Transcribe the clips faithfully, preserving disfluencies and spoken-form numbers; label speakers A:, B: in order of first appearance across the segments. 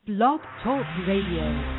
A: Blog Talk Radio.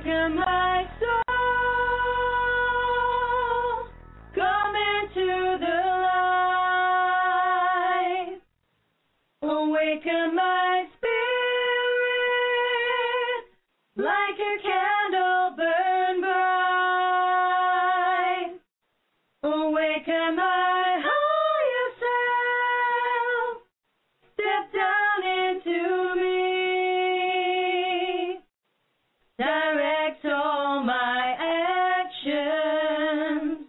B: Awaken my soul, come into the light. Awaken my spirit, like a candle burn bright. Awaken my higher self, step down into me. Direct all my actions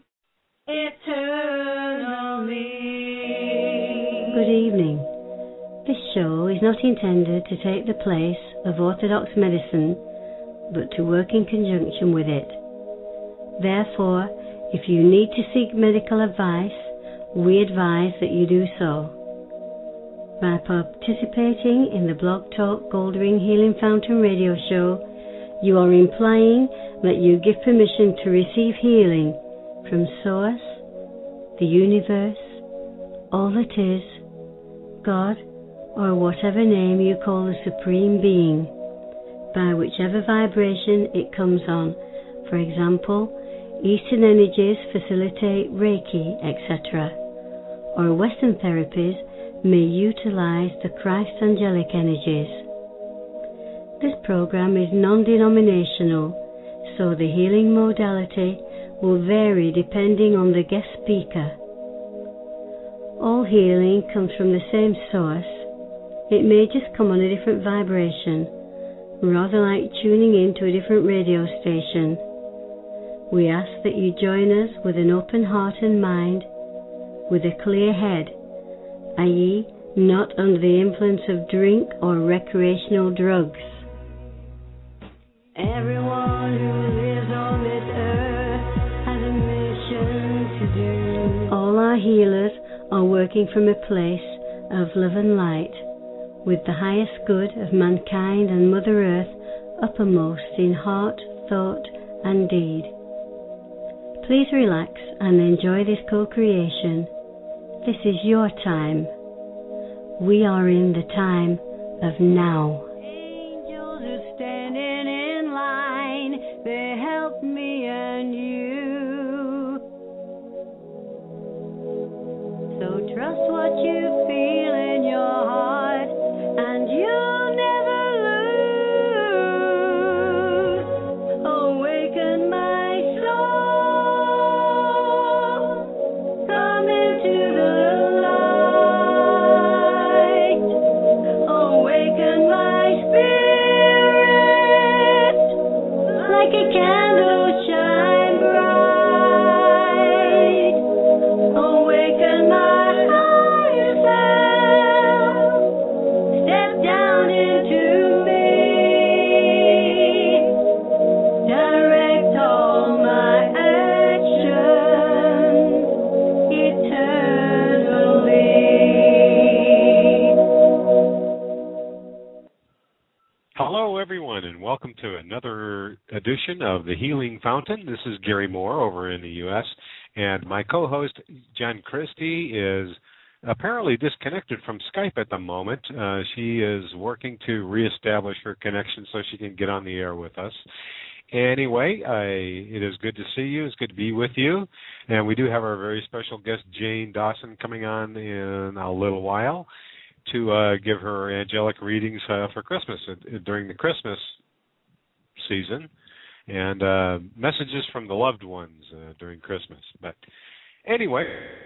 B: eternally.
C: Good evening. This show is not intended to take the place of orthodox medicine, but to work in conjunction with it. Therefore, if you need to seek medical advice, we advise that you do so. By participating in the Blog Talk Goldring Healing Fountain radio show, you are implying that you give permission to receive healing from Source, the universe, all that is, God, or whatever name you call the Supreme Being, by whichever vibration it comes on. For example, Eastern energies facilitate Reiki, et cetera, or Western therapies may utilize the Christ angelic energies. This program is non-denominational, so the healing modality will vary depending on the guest speaker. All healing comes from the same source. It may just come on a different vibration, rather like tuning into a different radio station. We ask that you join us with an open heart and mind, with a clear head, that is, not under the influence of drink or recreational drugs. Everyone who lives on this earth has a mission to do. All our healers are working from a place of love and light, with the highest good of mankind and Mother Earth uppermost in heart, thought, and deed. Please relax and enjoy this co-creation. This is your time. We are in the time of now. Angels are standing in line. They help me and you. So trust what you feel in your heart, and you'll never lose. Awaken my soul, come into the light. Awaken my spirit, like a candle shine bright. Awaken my higher self, step down into me. Direct all my actions eternally.
D: Hello, everyone, and welcome to another edition of The Healing Fountain. This is Gary Moore over in the U S, and my co-host, Jen Christie, is apparently disconnected from Skype at the moment. Uh, she is working to reestablish her connection so she can get on the air with us. Anyway, I, it is good to see you. It's good to be with you. And we do have our very special guest, Jane Dawson, coming on in a little while to uh, give her angelic readings uh, for Christmas, uh, during the Christmas season, and uh, messages from the loved ones uh, during Christmas. But anyway,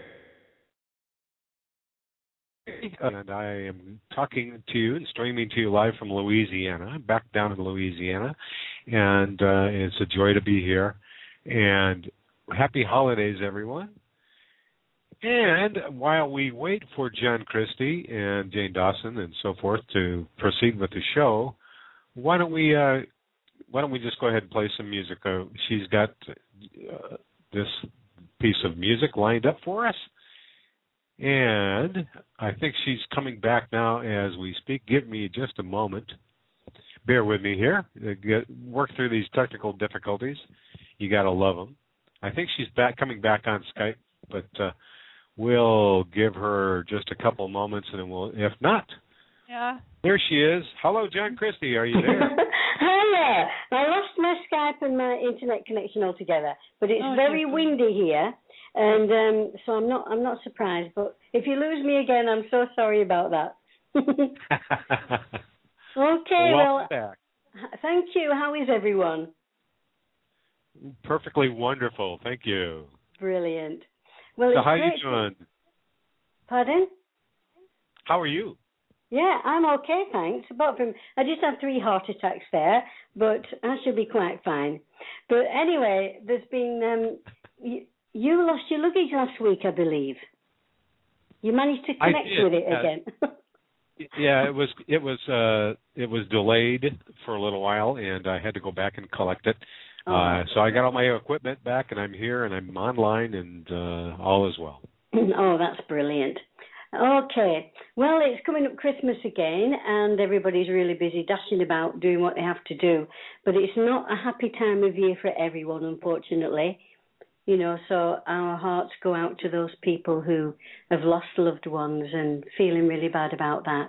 D: and I am talking to you and streaming to you live from Louisiana, back down in Louisiana, and uh, it's a joy to be here. And happy holidays, everyone. And while we wait for Jen Christie and Jane Dawson and so forth to proceed with the show, why don't we uh, why don't we just go ahead and play some music? Uh, she's got uh, this piece of music lined up for us, and I think she's coming back now as we speak. Give me just a moment. Bear with me here. Get, work through these technical difficulties. You got to love them. I think she's back, coming back on Skype, but uh, we'll give her just a couple moments, and then we'll, if not,
E: yeah.
D: There she is. Hello, Jen Christie. Are you there?
F: Hello.
C: Yeah, I lost my Skype and my internet connection altogether, but it's
B: Oh,
C: very
B: dear.
C: windy here, and um, so I'm not I'm not surprised. But if you lose me again, I'm so sorry about that. Okay,
D: Welcome
C: well,
D: back.
C: thank you. How is everyone?
D: Perfectly wonderful. Thank you.
C: Brilliant. Well,
D: So
C: it's
D: how are you
C: great.
D: doing?
C: Pardon?
D: How are you?
C: Yeah, I'm okay, thanks. Apart from, I just had three heart attacks there, but I should be quite fine. But anyway, there's been, um, you, you lost your luggage last week, I believe. You managed to connect
D: did,
C: with it
D: yes.
C: again.
D: Yeah, it was it was uh, it was delayed for a little while, and I had to go back and collect it.
C: Oh.
D: Uh, so I got all my equipment back, and I'm here, and I'm online, and uh, all is well.
C: Oh, that's brilliant. Okay, well, it's coming up Christmas again, and everybody's really busy dashing about doing what they have to do. But it's not a happy time of year for everyone, unfortunately. You know, so our hearts go out to those people who have lost loved ones and feeling really bad about that.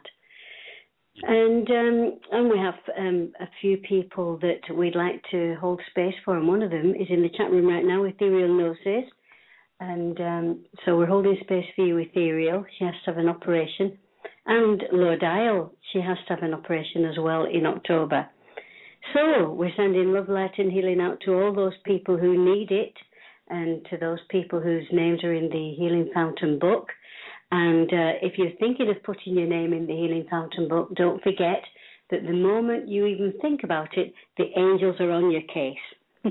C: And um, and we have um, a few people that we'd like to hold space for, and one of them is in the chat room right now, Ethereal Gnosis. And um, so we're holding space for you, Ethereal. She has to have an operation. And Low Dial, she has to have an operation as well in October. So we're sending love, light and healing out to all those people who need it, and to those people whose names are in the Healing Fountain book. And uh, if you're thinking of putting your name in the Healing Fountain book, don't forget that the moment you even think about it, the angels are on your case.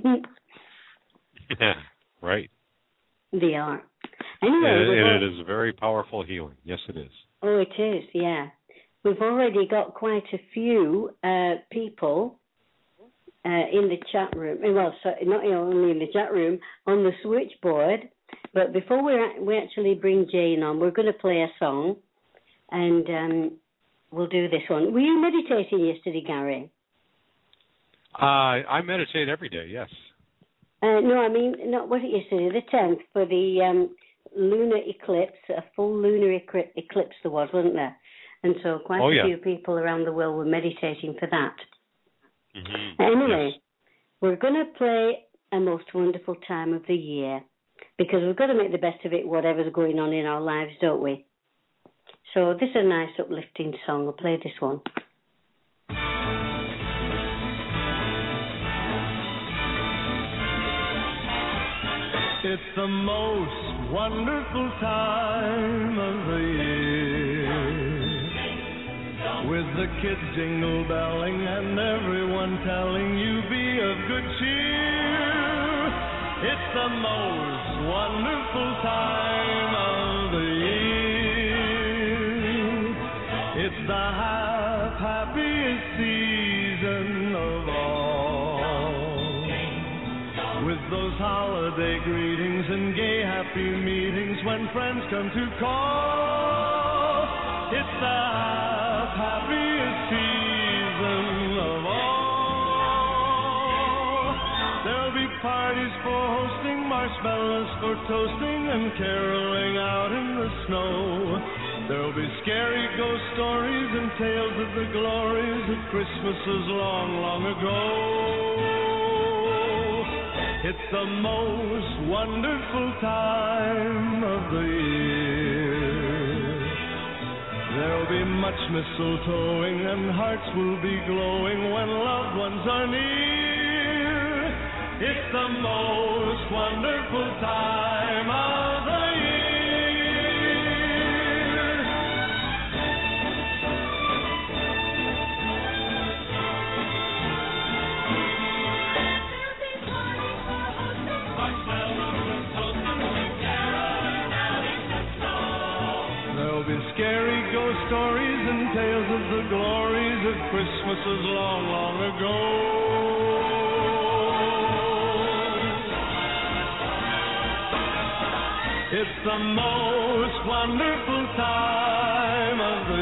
D: Yeah, right.
C: They are. Anyway,
D: And,
C: we've
D: and
C: al-
D: it is very powerful healing. Yes, it is.
C: Oh, it is, yeah. We've already got quite a few uh, people uh, in the chat room. Well, so not only in the chat room, on the switchboard. But before we we actually bring Jane on, we're going to play a song, and um, we'll do this one. Were you meditating yesterday, Gary?
D: Uh, I meditate every day. Yes.
C: Uh, no, I mean, not was it yesterday, the tenth, for the um, lunar eclipse, a full lunar ecri- eclipse there was, wasn't there? And so quite
D: Oh,
C: a
D: yeah.
C: few people around the world were meditating for that.
D: Mm-hmm.
C: Anyway,
D: Yes.
C: we're going to play a most wonderful time of the year, because we've got to make the best of it, whatever's going on in our lives, don't we? So this is a nice uplifting song. We'll play this one.
E: It's the most wonderful time of the year, with the kids jingle belling and everyone telling you be of good cheer. It's the most wonderful time of the year. It's the half happiest season of all, with those holiday greetings and gay happy meetings when friends come to call. It's the half happiest season of all. There'll be parties for hosting, marshmallows for toasting, and caroling out in the snow. There'll be scary ghost stories and tales of the glories of Christmases long, long ago. It's the most wonderful time of the year. There'll be much mistletoeing and hearts will be glowing when loved ones are near. It's the most wonderful time of the year. Scary ghost stories and tales of the glories of Christmases long, long ago. It's the most wonderful time of the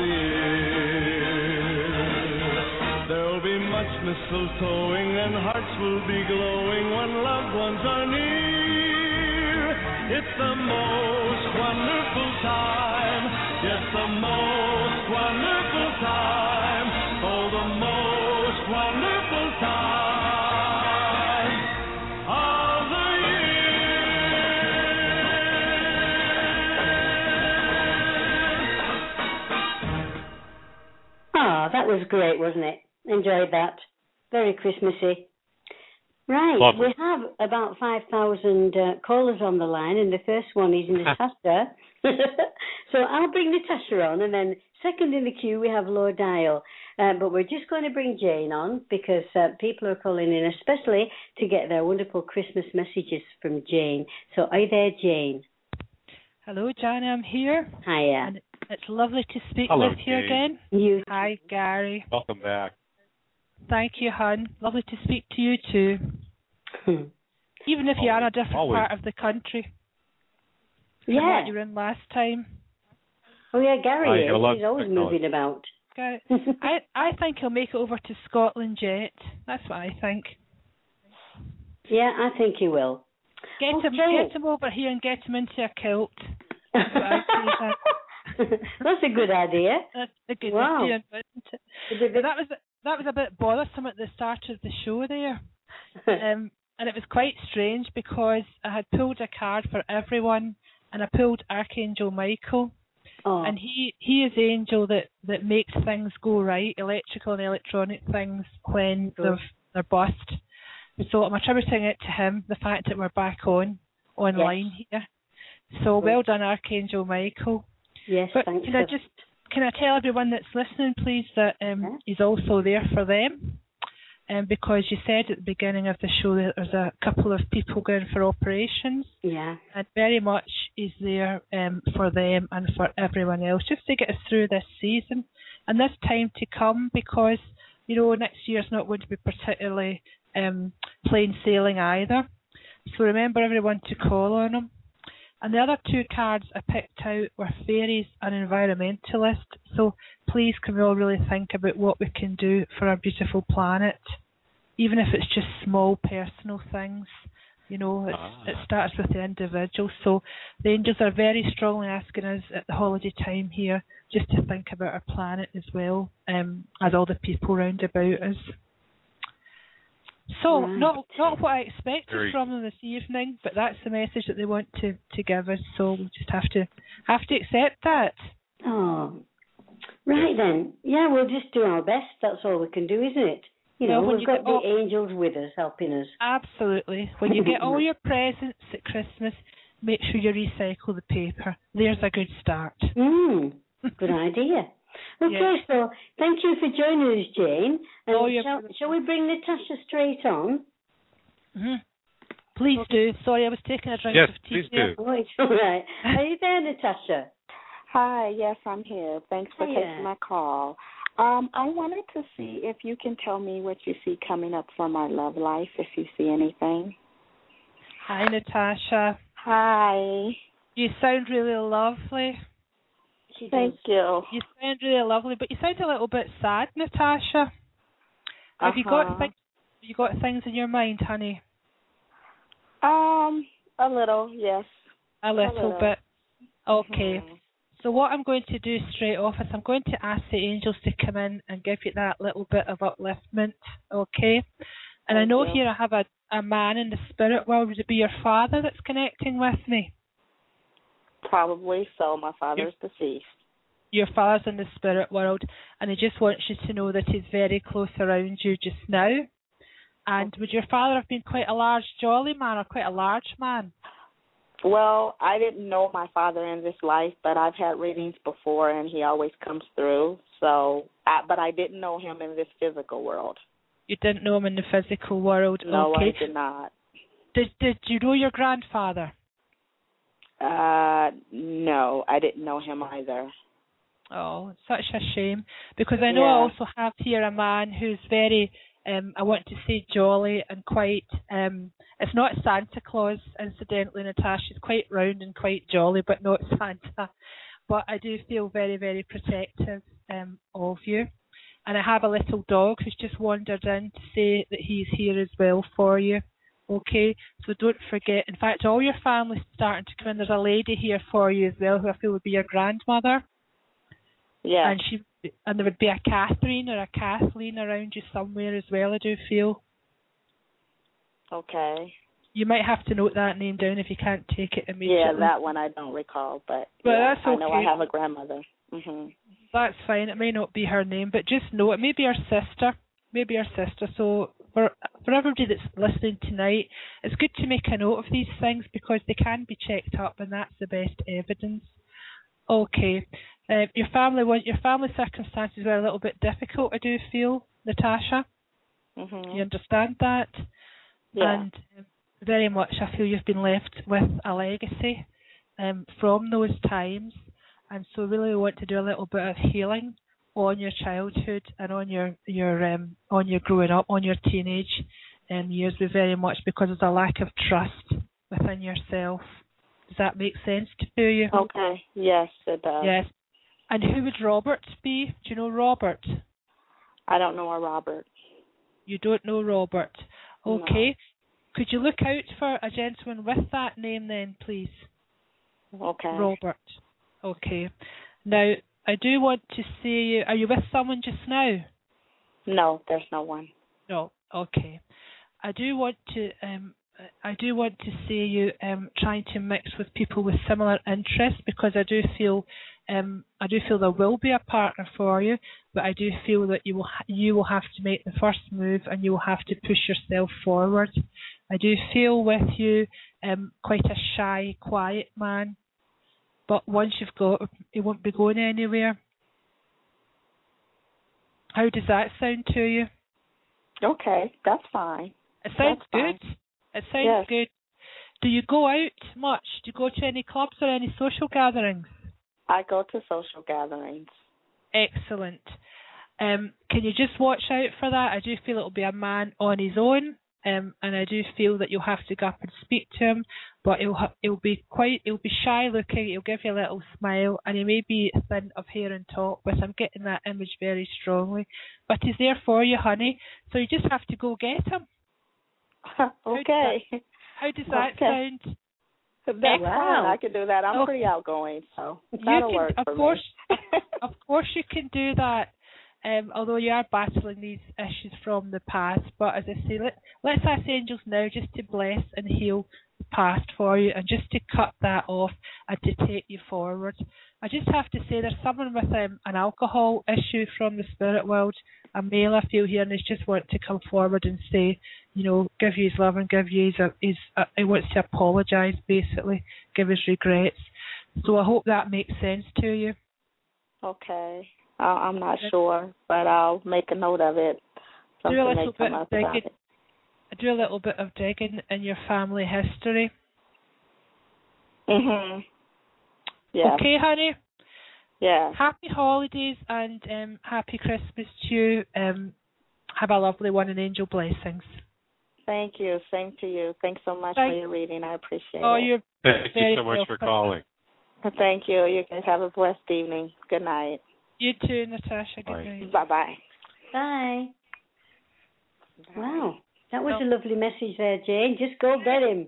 E: year. There'll be much mistletoeing and hearts will be glowing when loved ones are near. It's the most wonderful time. Yes, the most wonderful time. Oh, the most wonderful time.
C: That was great, wasn't it? Enjoyed that. Very Christmassy. Right,
D: Lovely.
C: we have about five thousand uh, callers on the line, and the first one is Natasha. So I'll bring Natasha on, and then second in the queue we have Lord Dial. Uh, but we're just going to bring Jane on because uh, people are calling in, especially to get their wonderful Christmas messages from Jane. So are you there, Jane?
F: Hello, Johnny, I'm here.
C: Hiya.
F: And it's lovely to speak
D: Hello,
F: with you
D: Jane.
F: again.
C: You.
F: Hi, Gary.
D: Welcome back.
F: Thank you, hon. Lovely to speak to you too. Even if you are in a different
D: Always.
F: part of the country. From
C: Yeah.
F: what you were in last time.
C: Oh, yeah, Gary
D: I
C: is.
D: love
C: He's always
D: technology.
C: moving about.
F: Gary, I, I think he'll make it over to Scotland yet. That's what I think.
C: Yeah, I think he will.
F: Get him,
C: Okay.
F: get him over here and get him into a kilt. That's what I say.
C: That's a good idea.
F: That's a good
C: Wow.
F: idea, isn't it?
C: It'd be
F: But that was that was a bit bothersome at the start of the show there, um, and it was quite strange because I had pulled a card for everyone, and I pulled Archangel Michael,
C: oh.
F: and he he is the angel that, that makes things go right, electrical and electronic things when
C: Good.
F: they're they're bust. So I'm attributing it to him, the fact that we're back on online
C: Yes.
F: here. So
C: Good.
F: well done, Archangel Michael.
C: Yes,
F: But
C: thanks.
F: can I
C: for-
F: just can I tell everyone that's listening, please, that um,
C: Yeah.
F: he's also there for them, um, because you said at the beginning of the show that there's a couple of people going for operations,
C: Yeah.
F: and very much is there um, for them and for everyone else, just to get us through this season and this time to come, because you know next year's not going to be particularly um, plain sailing either. So remember everyone to call on them. And the other two cards I picked out were fairies and environmentalist. So please can we all really think about what we can do for our beautiful planet, even if it's just small personal things. You know, it's,
D: Ah.
F: it starts with the individual. So the angels are very strongly asking us at the holiday time here just to think about our planet as well, um, as all the people round about us. So,
C: Right.
F: not not what I expected
D: Very
F: from them this evening, but that's the message that they want to, to give us. So we just have to have to accept that.
C: Oh. Right then. Yeah, we'll just do our best. That's all we can do, isn't it? You know,
F: Well, when
C: we've
F: you
C: got
F: get
C: the
F: all-
C: angels with us, helping us.
F: Absolutely. When you get all your presents at Christmas, make sure you recycle the paper. There's a good start.
C: Hmm. Good idea. Okay,
F: Yeah.
C: so thank you for joining us, Jane. And
F: Oh, you're
C: shall,
F: welcome.
C: shall we bring Natasha straight on?
F: hmm Please do. Sorry, I was taking a drink
D: Yes,
F: of tea.
D: please
F: there.
D: do.
C: Oh, it's all right. Are you there, Natasha?
G: Hi, yes, I'm here. Thanks for
C: Hiya.
G: taking my call. Um, I wanted to see if you can tell me what you see coming up for my love life, if you see anything.
F: Hi, Natasha.
G: Hi.
F: You sound really lovely.
C: She
G: Thank
C: does.
G: you.
F: You sound really lovely, but you sound a little bit sad, Natasha. Have you got
G: Uh-huh.
F: things, you got things in your mind, honey?
G: Um, a little, yes.
F: A little,
G: little.
F: bit. Okay.
G: Mhm.
F: So what I'm going to do straight off is I'm going to ask the angels to come in and give you that little bit of upliftment, okay? And I
G: Thank
F: know
G: you.
F: here I have a, a man in the spirit world. Would it be your father that's connecting with me?
G: Probably so. My father's deceased.
F: Your father's in the spirit world, and he just wants you to know that he's very close around you just now. And would your father have been quite a large, jolly man, or quite a large man?
G: Well, I didn't know my father in this life, but I've had readings before, and he always comes through. So, I, but I didn't know him in this physical world.
F: You didn't know him in the physical world,
G: No,
F: okay?
G: I did not.
F: Did Did you know your grandfather?
G: Uh, no, I didn't know him either.
F: Oh, such a shame. Because I know
G: Yeah.
F: I also have here a man who's very, um, I want to say jolly and quite, um, it's not Santa Claus, incidentally, Natasha. He's quite round and quite jolly, but not Santa. But I do feel very, very protective um, of you. And I have a little dog who's just wandered in to say that he's here as well for you. Okay, so don't forget. In fact, all your family's starting to come in. There's a lady here for you as well who I feel would be your grandmother.
G: Yeah.
F: And she and there would be a Catherine or a Kathleen around you somewhere as well, I do feel.
G: Okay.
F: You might have to note that name down if you can't take it immediately.
G: Yeah, that one I don't recall, but
F: Well,
G: yeah,
F: that's
G: I know I
F: okay.
G: have a grandmother. Mhm.
F: that's fine. It may not be her name, but just know it may be her sister. Maybe her sister. So for for everybody that's listening tonight, it's good to make a note of these things because they can be checked up, and that's the best evidence. Okay. Uh, your family was your family circumstances were a little bit difficult, I do feel, Natasha.
G: Mm-hmm.
F: You understand that?
G: Yeah.
F: And um, very much I feel you've been left with a legacy um, from those times, and so really want to do a little bit of healing on your childhood and on your your um, on your growing up, on your teenage um, years, with very much because there's a lack of trust within yourself. Does that make sense to you?
G: Okay. Yes, it does.
F: Yes. And who would Robert be? Do you know Robert?
G: I don't know a Robert.
F: You don't know Robert. Okay. No. Could you look out for a gentleman with that name then, please?
G: Okay.
F: Robert. Okay. Now, I do want to see you. Are you with someone just now?
G: No, there's no one.
F: No. Okay. I do want to. Um, I do want to see you um, trying to mix with people with similar interests because I do feel. Um, I do feel there will be a partner for you, but I do feel that you will ha- you will have to make the first move and you will have to push yourself forward. I do feel with you um, quite a shy, quiet man, but once you've got, it won't be going anywhere. How does that sound to you?
G: Okay, that's fine.
F: It sounds
G: that's
F: good.
G: Fine.
F: It sounds
G: yes.
F: good. Do you go out much? Do you go to any clubs or any social gatherings?
G: I go to social gatherings.
F: Excellent. Um, can you just watch out for that? I do feel it'll be a man on his own, um, and I do feel that you'll have to go up and speak to him, but he'll ha- he'll be quite he'll be shy looking. He'll give you a little smile, and he may be thin of hair and top, but I'm getting that image very strongly. But he's there for you, honey. So you just have to go get him.
G: Okay.
F: How does that, how does that
G: okay.
F: sound?
G: That's
F: wow.
G: fine. I can do that. I'm
F: okay.
G: pretty outgoing, so
F: you
G: that'll
F: can,
G: work
F: of
G: for
F: course,
G: me.
F: of course you can do that, um, although you are battling these issues from the past. But as I say, let, let's ask angels now just to bless and heal the past for you and just to cut that off and to take you forward. I just have to say there's someone with um, an alcohol issue from the spirit world, a male I feel here, and he's just want to come forward and say, you know, give you his love and give you his, uh, his uh, he wants to apologise, basically, give his regrets. So I hope that makes sense to you.
G: Okay. Uh, I'm not sure, but I'll make a note of it.
F: Do a little bit of digging. Do a little bit of digging in your family history.
G: Mhm. Yeah.
F: Okay, honey.
G: Yeah.
F: Happy holidays and um, happy Christmas to you. Um, have a lovely one and angel blessings.
G: Thank you. Same to you. Thanks so much
F: Thank
G: for your reading. I appreciate
F: oh,
G: it.
F: You're
D: Thank
F: very
D: you so much
F: welcome.
D: for calling.
G: Thank you. You guys have a blessed evening. Good night.
F: You too, Natasha. Good
D: Bye.
F: night.
G: Bye-bye.
C: Bye.
G: Bye.
C: Wow. That was
F: No.
C: a lovely message there, Jane. Just go get him.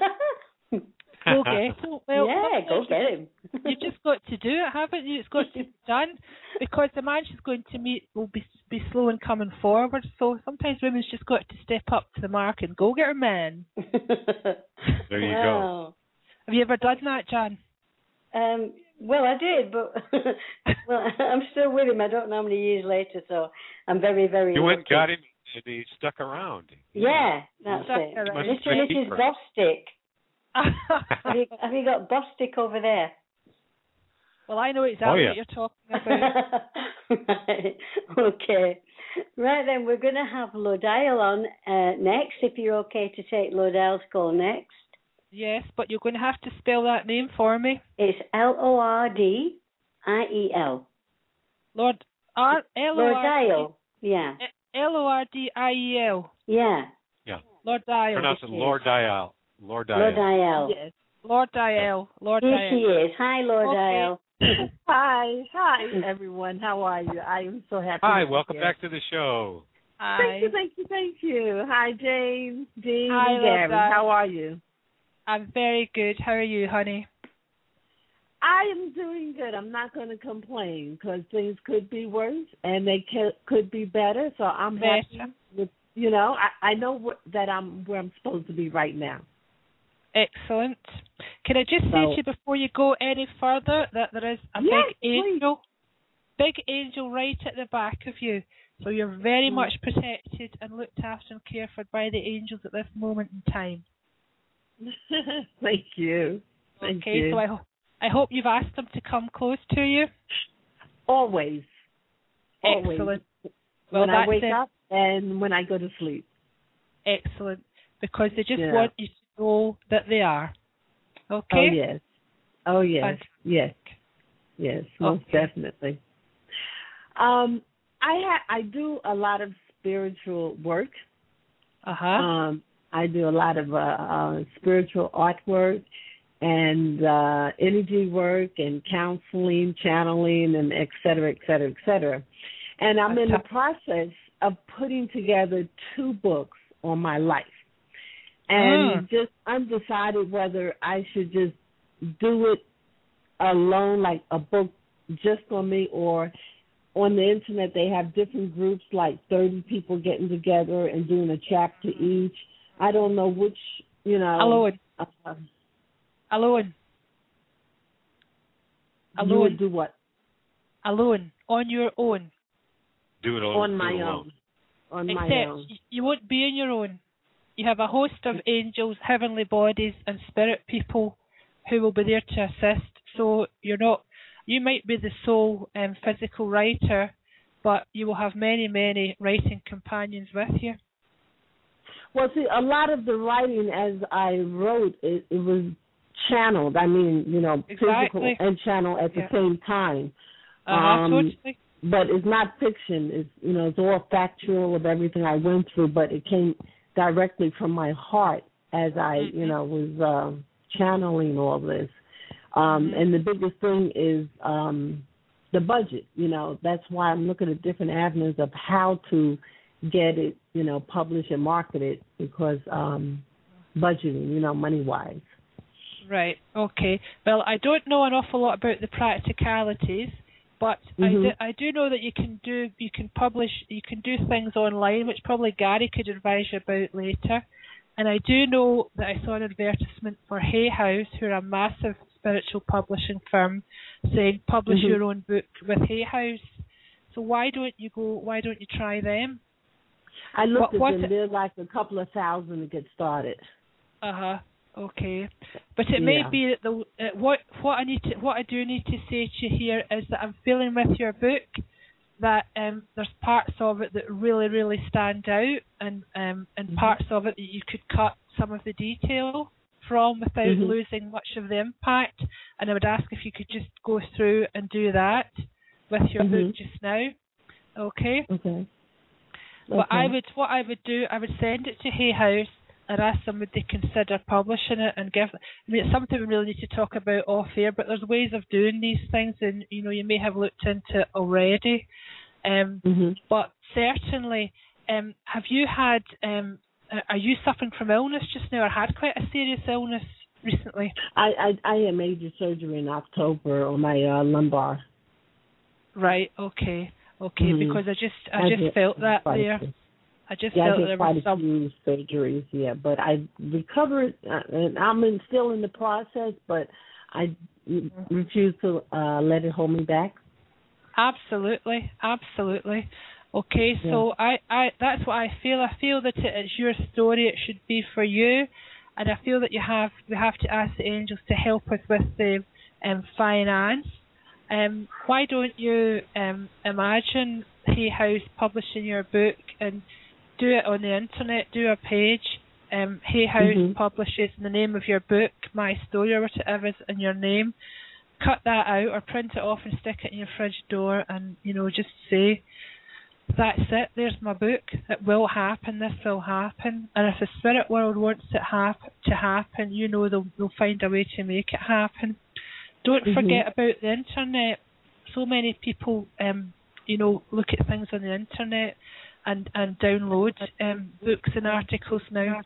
F: Go get him. Well,
C: yeah, go get him.
F: You've just got to do it, haven't you? It's got to be done because the man she's going to meet will be be slow in coming forward. So sometimes women's just got to step up to the mark and go get her man.
D: There you
C: wow.
D: go.
F: Have you ever done that, Jan?
C: Um, well, I did, but well, I'm still with him. I don't know how many years later, so I'm very, very
D: You
C: lucky.
D: went and got him and he stuck around.
C: Yeah, that's
F: Stuck
C: it.
F: around.
C: Mister and Missus Bostic. have, you, have you got Bostic over there?
F: Well, I know exactly
D: Oh, yeah.
F: what you're talking about.
C: Right. Okay. Right then, we're going to have Lodile on uh, next, if you're okay to take Lodile's call next.
F: Yes, but you're going to have to spell that name for me.
C: It's L O R D I E L.
F: Lord R L O R D.
C: Lodile. Yeah.
F: L O R D I E L.
C: Yeah.
D: Yeah.
F: Lord Dial.
D: Pronounce it Lord Dial. Lord Dial.
C: Lodile.
F: Yes. Lord Dial. Lord
C: Here
F: Dial.
C: she is. Hi, Lodile.
F: Okay.
B: Hi, hi everyone. How are you? I am so happy.
D: Hi,
B: to be
D: welcome
B: here.
D: back to the show.
F: Hi.
B: Thank you, thank you, thank you. Hi, James, Dean,
F: Hi,
B: and Gary.
F: Lisa.
B: How are you?
F: I'm very good. How are you, honey?
B: I am doing good. I'm not going to complain because things could be worse and they ca- could be better. So I'm happy
F: Better.
B: with, you know, I, I know wh- that I'm where I'm supposed to be right now.
F: Excellent. Can I just say
B: So-
F: to you before you go any further that there is a
B: Yes,
F: big angel? big angel right at the back of you. So you're very
B: Mm.
F: much protected and looked after and cared for by the angels at this moment in time.
B: Thank you. Thank
F: okay,
B: you.
F: so I, ho- I hope you've asked them to come close to you.
B: Always. Always.
F: Excellent. Well,
B: when I wake
F: it.
B: up and when I go to sleep.
F: Excellent. Because they just
B: Yeah.
F: want you to know that they are. Okay?
B: Oh, yes. Oh, yes.
F: Fantastic.
B: Yes. Yes, most
F: Okay.
B: definitely. Um, I ha- I do a lot of spiritual work.
F: Uh-huh.
B: Um, I do a lot of uh, uh, spiritual artwork and uh, energy work and counseling, channeling, and et cetera, et cetera, et cetera. And I'm in the process of putting together two books on my life. And
F: Mm.
B: just undecided whether I should just do it alone, like a book just on me, or on the internet they have different groups, like thirty people getting together and doing a chapter each. I don't know which, you know.
F: Alone.
B: Uh,
F: Alone.
B: You
F: Alone.
B: would do what?
F: Alone. On your own.
D: Do it all,
B: On
D: do
B: my
D: it alone.
B: own. On
F: Except
B: my own.
F: y- you won't be on your own. You have a host of angels, heavenly bodies, and spirit people who will be there to assist. So you're not. You might be the sole um, physical writer, but you will have many, many writing companions with you.
B: Well, see, a lot of the writing as I wrote, it, it was channeled. I mean, you know,
F: Exactly.
B: physical and channel at the
F: Yeah.
B: same time.
F: Uh-huh,
B: Um,
F: totally.
B: But it's not fiction. It's, you know, it's all factual of everything I went through, but it came directly from my heart as I,
F: Mm-hmm.
B: you know, was uh, channeling all this. Um,
F: Mm-hmm.
B: And the biggest thing is um, the budget. You know, that's why I'm looking at different avenues of how to get it, you know, published and marketed, because um, budgeting, you know, money-wise.
F: Right. Okay. Well, I don't know an awful lot about the practicalities, but I,
B: Mhm.
F: do, I do know that you can do you can publish you can do things online, which probably Gary could advise you about later. And I do know that I saw an advertisement for Hay House, who are a massive spiritual publishing firm, saying publish
B: Mhm.
F: your own book with Hay House. So why don't you go? Why don't you try them?
B: I looked
F: What-
B: at them.
F: what-
B: They're like a couple of thousand to get started.
F: Uh huh. Okay, but it may
B: Yeah.
F: be that the uh, what what I need to what I do need to say to you here is that I'm feeling with your book that um, there's parts of it that really really stand out, and um, and
B: Mhm.
F: parts of it that you could cut some of the detail from without
B: Mhm.
F: losing much of the impact. And I would ask if you could just go through and do that with your
B: Mhm.
F: book just now. Okay.
B: Okay.
F: What I
B: Okay.
F: would what I would do, I would send it to Hay House and ask them would they consider publishing it and give. I mean, it's something we really need to talk about off air, but there's ways of doing these things, and you know you may have looked into it already. Um,
B: Mhm.
F: but certainly, um, have you had? Um, are you suffering from illness just now, or had quite a serious illness recently?
B: I, I I had major surgery in October on my uh, lumbar.
F: Right. Okay. Okay.
B: Mhm.
F: Because I just I,
B: I
F: just
B: did-
F: felt that
B: quite a
F: there.
B: few.
F: I just
B: Yeah, I
F: felt
B: did
F: there
B: quite
F: was
B: a
F: some.
B: few surgeries. Yeah, but I recovered, uh, and I'm in, still in the process. But I refuse to uh, let it hold me back.
F: Absolutely, absolutely. Okay, so I, I, that's what I feel. I feel that it is your story. It should be for you, and I feel that you have we have to ask the angels to help us with the um, finance. Um, why don't you um, imagine Hay House publishing your book and do it on the internet? Do a page. Um, Hay House
B: Mhm.
F: publishes the name of your book, my story, or whatever is in your name. Cut that out or print it off and stick it in your fridge door, and you know just say, that's it, there's my book, it will happen, this will happen. And if the spirit world wants it hap- to happen, you know they'll, they'll find a way to make it happen. Don't
B: Mhm.
F: forget about the internet. So many people um you know look at things on the internet and and download um books and articles now.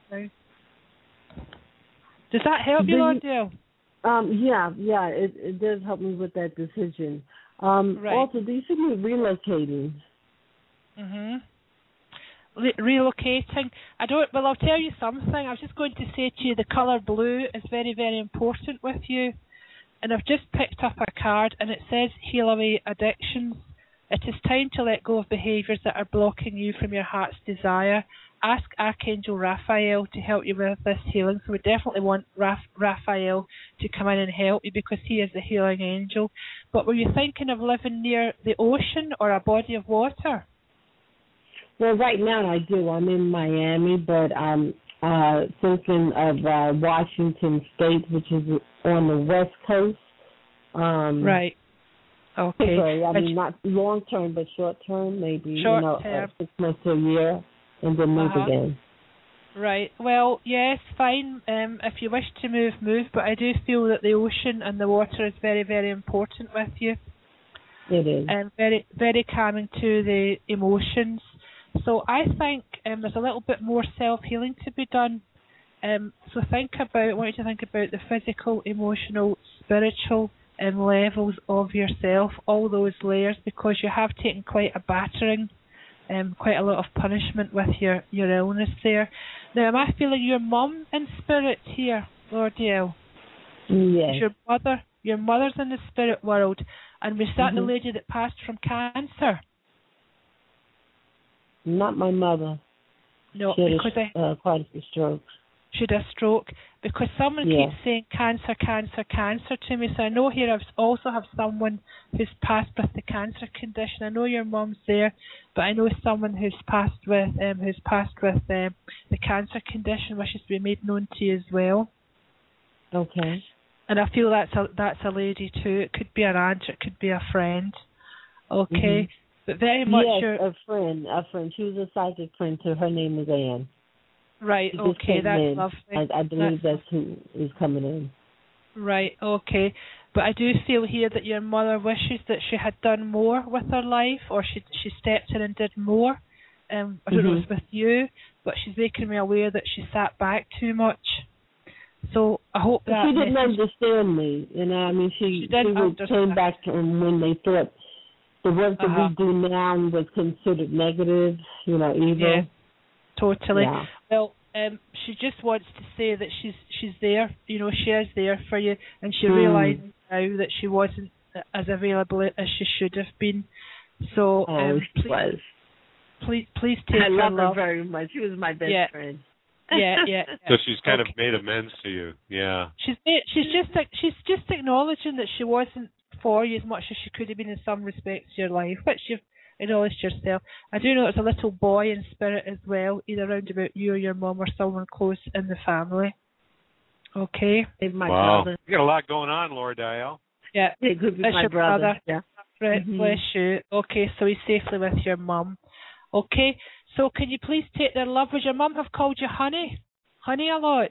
F: Does that help you,
B: Do you-
F: Lordale?
B: Um, yeah, yeah, it, it does help me with that decision. Um,
F: Right.
B: Also, do you see me relocating?
F: Mhm. Re- relocating. I don't. Well, I'll tell you something. I was just going to say to you, the colour blue is very, very important with you. And I've just picked up a card, and it says Heal Away Addictions. It is time to let go of behaviours that are blocking you from your heart's desire. Ask Archangel Raphael to help you with this healing. So we definitely want Raph- Raphael to come in and help you because he is the healing angel. But were you thinking of living near the ocean or a body of water?
B: Well, right now I do. I'm in Miami, but I'm uh, thinking of uh, Washington State, which is on the West Coast. Um,
F: right. Okay.
B: Sorry, I mean, not long term, but short term, maybe,
F: short
B: you know,
F: term.
B: Uh, six months to a year, and then move
F: uh-huh.
B: again.
F: Right. Well, yes, fine. Um, if you wish to move, move. But I do feel that the ocean and the water is very, very important with you.
B: It is.
F: And very, very calming to the emotions. So I think um, there's a little bit more self-healing to be done. Um, so think about, I want you to think about the physical, emotional, spiritual um, levels of yourself, all those layers, because you have taken quite a battering, um, quite a lot of punishment with your, your illness there. Now, am I feeling your mum in spirit here, Lord L?
B: Yes.
F: Your mother, your mother's in the spirit world, and was that
B: mm-hmm.
F: the lady that passed from cancer?
B: Not my mother.
F: No,
B: she
F: because
B: had a,
F: I...
B: Uh, quite a few strokes.
F: She had a stroke, because someone
B: yeah.
F: keeps saying cancer, cancer, cancer to me. So I know here I also have someone who's passed with the cancer condition. I know your mum's there, but I know someone who's passed with um, who's passed with um, the cancer condition, which has been made known to you as well.
B: Okay.
F: And I feel that's a that's a lady too. It could be an aunt, it could be a friend. Okay,
B: mm-hmm.
F: but very much
B: yes,
F: your
B: a friend, a friend. She was a psychic friend too. Her name is Anne.
F: Right, okay, that's
B: in.
F: lovely.
B: I, I believe
F: that's,
B: that's who is coming in.
F: Right, okay. But I do feel here that your mother wishes that she had done more with her life, or she she stepped in and did more. Um, I don't
B: mm-hmm.
F: know if it's with you, but she's making me aware that she sat back too much. So I hope that...
B: She didn't
F: message,
B: understand me, you know, I mean, she,
F: she, didn't
B: she came back and when they thought the work that
F: uh-huh.
B: we do now was considered negative, you know, evil.
F: Yeah. Totally.
B: Yeah.
F: Well, um, she just wants to say that she's she's there. You know, she is there for you, and she
B: mm.
F: realises now that she wasn't as available as she should have been. So,
B: oh,
F: um,
B: she
F: please,
B: was.
F: Please, please take
B: I
F: her
B: love
F: love.
B: her very much. She was my best
F: yeah.
B: friend.
F: Yeah, yeah, yeah.
D: So she's kind
F: okay.
D: of made amends to you. Yeah.
F: She's she's just she's just acknowledging that she wasn't for you as much as she could have been in some respects of your life, which you've acknowledged yourself. I do know there's a little boy in spirit as well, either around about you or your mum or someone close in the family. Okay.
B: My
D: wow.
B: brother.
D: You got a lot going on, Lord Dial.
F: Yeah.
B: It could be
F: That's
B: my
F: your
B: brother.
F: brother.
B: Yeah.
F: Right.
B: Mm-hmm.
F: Bless you. Okay, so he's safely with your mum. Okay. So can you please take their love? Would your mum have called you honey? Honey a lot?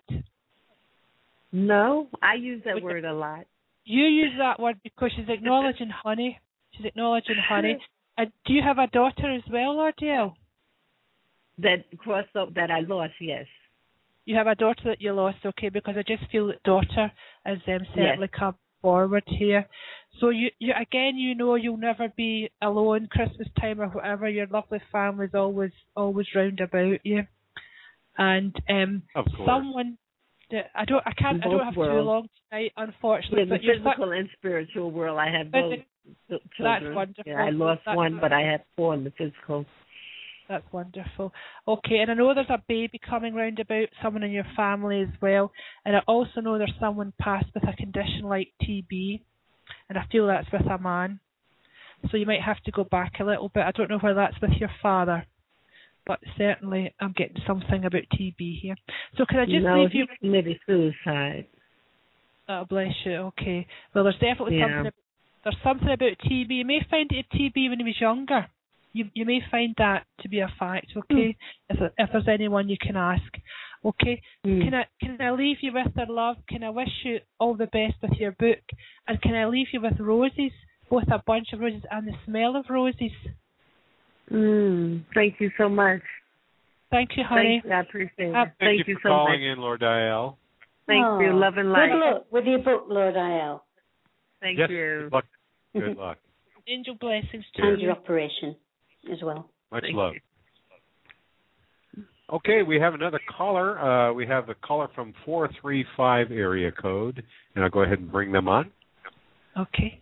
B: No, I use that
F: Would
B: word a lot.
F: You use that word because she's acknowledging honey. She's acknowledging honey. Uh, do you have a daughter as well, Lord L?
B: That cross up that I lost, yes.
F: You have a daughter that you lost, okay, because I just feel that daughter has um, certainly
B: yes.
F: come forward here. So you, you again, you know you'll never be alone Christmas time or whatever. Your lovely family's always always round about you. And um,
D: of course.
F: someone that I don't I can't I don't have
B: worlds.
F: too long tonight, unfortunately.
B: In the
F: but you're
B: physical
F: th-
B: and spiritual world, I have
F: Physic-
B: both children.
F: That's wonderful.
B: Yeah, I lost
F: that's
B: one, but I have four in the physical.
F: That's wonderful. Okay, and I know there's a baby coming round about, someone in your family as well. And I also know there's someone passed with a condition like T B, and I feel that's with a man. So you might have to go back a little bit. I don't know whether that's with your father, but certainly I'm getting something about T B here. So can I just
B: no,
F: leave
B: he
F: you?
B: committed suicide.
F: Oh, bless you. Okay. Well, there's definitely
B: yeah.
F: something. There's something about T B. You may find it T B when he was younger. You you may find that to be a fact, okay? Mm. If if there's anyone you can ask, okay? Mm. Can I can I leave you with their love? Can I wish you all the best with your book? And can I leave you with roses, both a bunch of roses and the smell of roses?
B: Mm. Thank you so much.
F: Thank you, honey.
B: Thank you. I appreciate it.
D: Thank,
B: Thank
D: you,
B: you
D: for
B: so
D: calling
B: much.
D: in, Lord Dial.
B: Thank
C: oh,
B: you. Love and light.
C: Good luck with your book, Lord Dial.
B: Thank
D: yes,
B: you.
D: Good luck. Good luck.
F: Angel blessings to
C: and
F: you.
C: your operation as well.
D: Much
B: Thank
D: love.
B: You.
D: Okay, we have another caller. Uh, we have a caller from four three five area code, and I'll go ahead and bring them on.
F: Okay.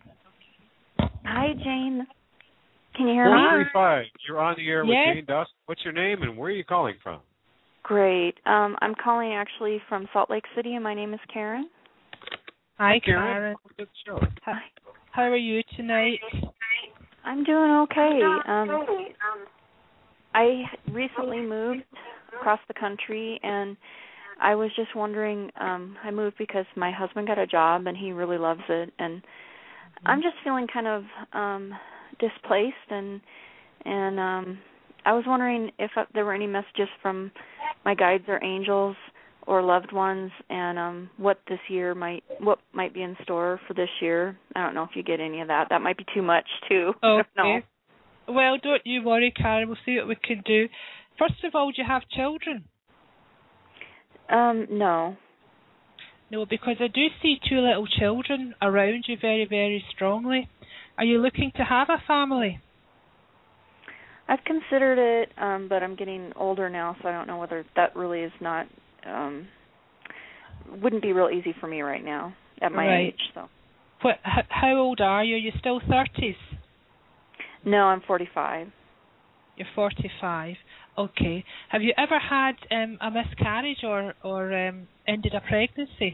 H: Hi, Jane. Can you hear me?
D: four three five. You're on the air with
F: Yes.
D: Jane Dust. What's your name and where are you calling from?
H: Great. Um, I'm calling actually from Salt Lake City, and my name is Karen.
F: Hi,
D: Hi, Karen.
F: Karen.
D: Good show.
F: Hi. How are you tonight?
H: I'm doing okay. Um, I recently moved across the country, and I was just wondering, um, I moved because my husband got a job, and he really loves it, and I'm just feeling kind of um, displaced, and and um, I was wondering if uh, there were any messages from my guides or angels or loved ones, and um, what this year might what might be in store for this year. I don't know if you get any of that. That might be too much too. I don't know.
F: Okay. Well, don't you worry, Karen. We'll see what we can do. First of all, do you have children?
H: Um, no.
F: No, because I do see two little children around you very, very strongly. Are you looking to have a family?
H: I've considered it, um, but I'm getting older now, so I don't know whether that really is not um, wouldn't be real easy for me right now at my
F: Right.
H: age. So.
F: What? H- how old are you? Are you still thirties?
H: No, I'm forty-five.
F: You're forty-five. Okay. Have you ever had um, a miscarriage or or um, ended a pregnancy?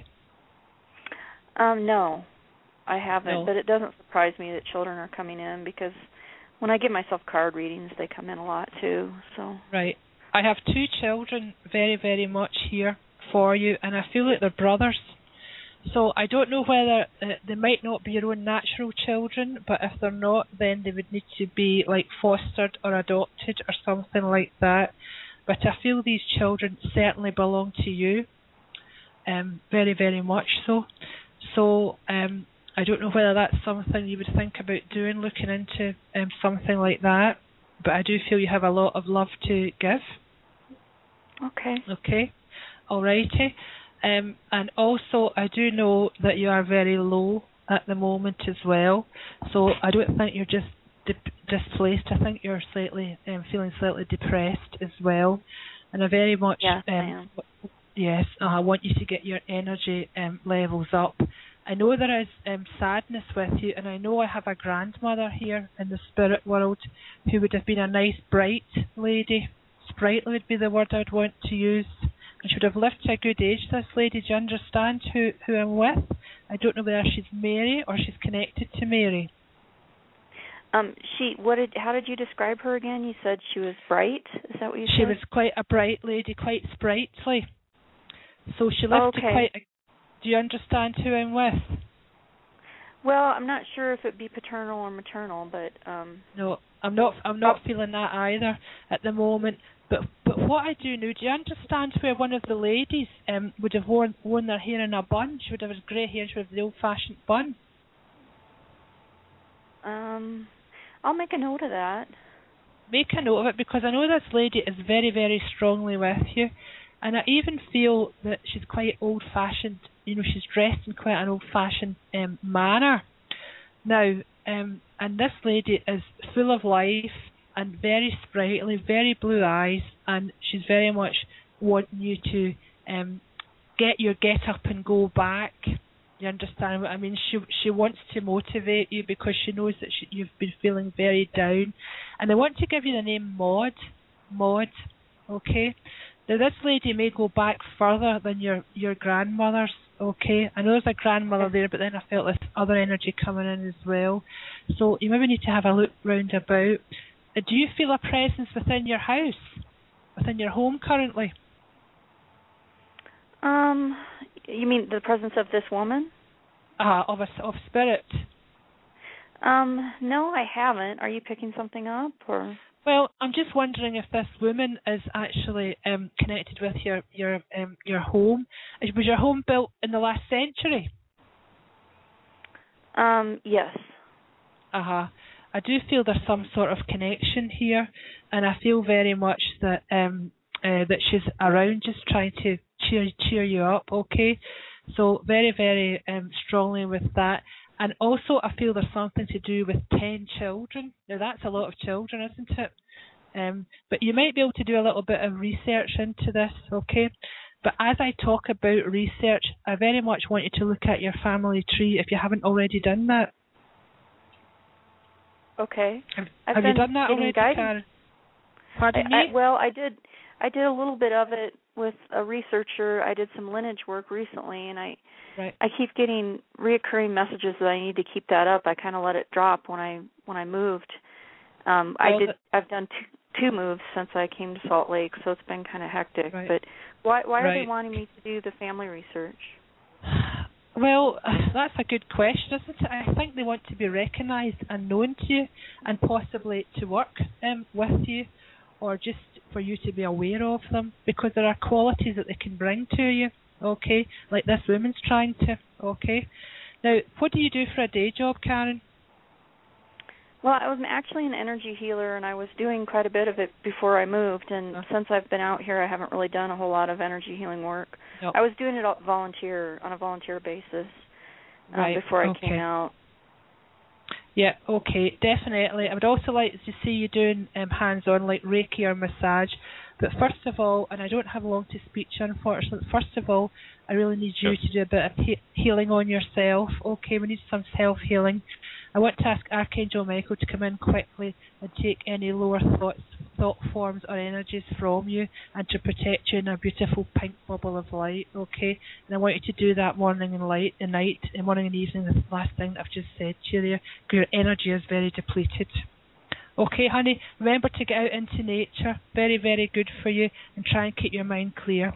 H: Um, no, I haven't.
F: No.
H: But it doesn't surprise me that children are coming in because when I give myself card readings, they come in a lot too. So.
F: Right. I have two children very, very much here for you, and I feel like they're brothers. So I don't know whether uh, they might not be your own natural children, but if they're not, then they would need to be like fostered or adopted or something like that. But I feel these children certainly belong to you, um, very, very much so. So um, I don't know whether that's something you would think about doing, looking into um, something like that. But I do feel you have a lot of love to give.
H: Okay.
F: Okay. Alrighty. Um, and also, I do know that you are very low at the moment as well. So I don't think you're just dip- displaced. I think you're slightly um, feeling slightly depressed as well. And I very much,
H: Yes,
F: um,
H: I am.
F: yes, uh, I want you to get your energy um, levels up. I know there is um, sadness with you, and I know I have a grandmother here in the spirit world who would have been a nice, bright lady. Sprightly would be the word I'd want to use. And she would have lived to a good age, this lady. Do you understand who, who I'm with? I don't know whether she's Mary or she's connected to Mary.
H: Um, she. What did? How did you describe her again? You said she was bright. Is that what you
F: She
H: said?
F: was quite a bright lady, quite sprightly. So she lived
H: Okay.
F: to quite a... Do you understand who I'm with?
H: Well, I'm not sure if it'd be paternal or maternal, but um.
F: No, I'm not. I'm not feeling that either at the moment. But but what I do know, do you understand where one of the ladies um would have worn worn their hair in a bun? She would have had grey hair. She would have the old-fashioned bun.
H: Um, I'll make a note of that.
F: Make a note of it, because I know this lady is very, very strongly with you, and I even feel that she's quite old-fashioned. You know, she's dressed in quite an old-fashioned um, manner. Now, um, and this lady is full of life and very sprightly, very blue eyes, and she's very much wanting you to um, get your get up and go back. You understand what I mean? She she wants to motivate you because she knows that she, you've been feeling very down. And I want to give you the name Maud. Maud, okay? Now this lady may go back further than your, your grandmother's, okay? I know there's a grandmother there, but then I felt this other energy coming in as well. So you maybe need to have a look round about. Uh, do you feel a presence within your house? Within your home currently?
H: Um, you mean the presence of this woman?
F: Uh, of a of spirit.
H: Um, no, I haven't. Are you picking something up, or?
F: Well, I'm just wondering if this woman is actually um, connected with your your um, your home. Was your home built in the last century?
H: Um, yes.
F: Uh huh. I do feel there's some sort of connection here, and I feel very much that um uh, that she's around, just trying to cheer cheer you up. Okay, so very very um strongly with that. And also, I feel there's something to do with ten children. Now, that's a lot of children, isn't it? Um, but you might be able to do a little bit of research into this, okay? But as I talk about research, I very much want you to look at your family tree if you haven't already done that.
H: Okay.
F: Have,
H: I've
F: have
H: been
F: you done that
H: getting
F: already,
H: guidance.
F: Karen? Pardon
H: I,
F: me?
H: I, well, I did. I did a little bit of it with a researcher. I did some lineage work recently, and I
F: right.
H: I keep getting reoccurring messages that I need to keep that up. I kind of let it drop when I when I moved. Um,
F: well,
H: I did.
F: The,
H: I've done two, two moves since I came to Salt Lake, so it's been kind of hectic.
F: right.
H: But why why
F: right.
H: are they wanting me to do the family research?
F: Well, that's a good question, isn't it? I think they want to be recognised and known to you, and possibly to work um, with you, or just for you to be aware of them, because there are qualities that they can bring to you, okay, like this woman's trying to, okay. Now, what do you do for a day job, Karen?
H: Well, I was actually an energy healer, and I was doing quite a bit of it before I moved, and uh-huh. since I've been out here, I haven't really done a whole lot of energy healing work.
F: Nope.
H: I was doing it volunteer on a volunteer basis um,
F: right.
H: before I
F: okay.
H: came out.
F: Yeah, okay, definitely. I would also like to see you doing um, hands-on, like Reiki or massage. But first of all, and I don't have long to speak to you, unfortunately, first of all, I really need you
D: yes.
F: to do a bit of he- healing on yourself. Okay, we need some self-healing. I want to ask Archangel Michael to come in quickly and take any lower thoughts, thought forms or energies from you, and to protect you in a beautiful pink bubble of light, okay? And I want you to do that morning and light and night, and morning and evening, the last thing I've just said to you there, because your energy is very depleted. Okay, honey, remember to get out into nature. Very, very good for you, and try and keep your mind clear.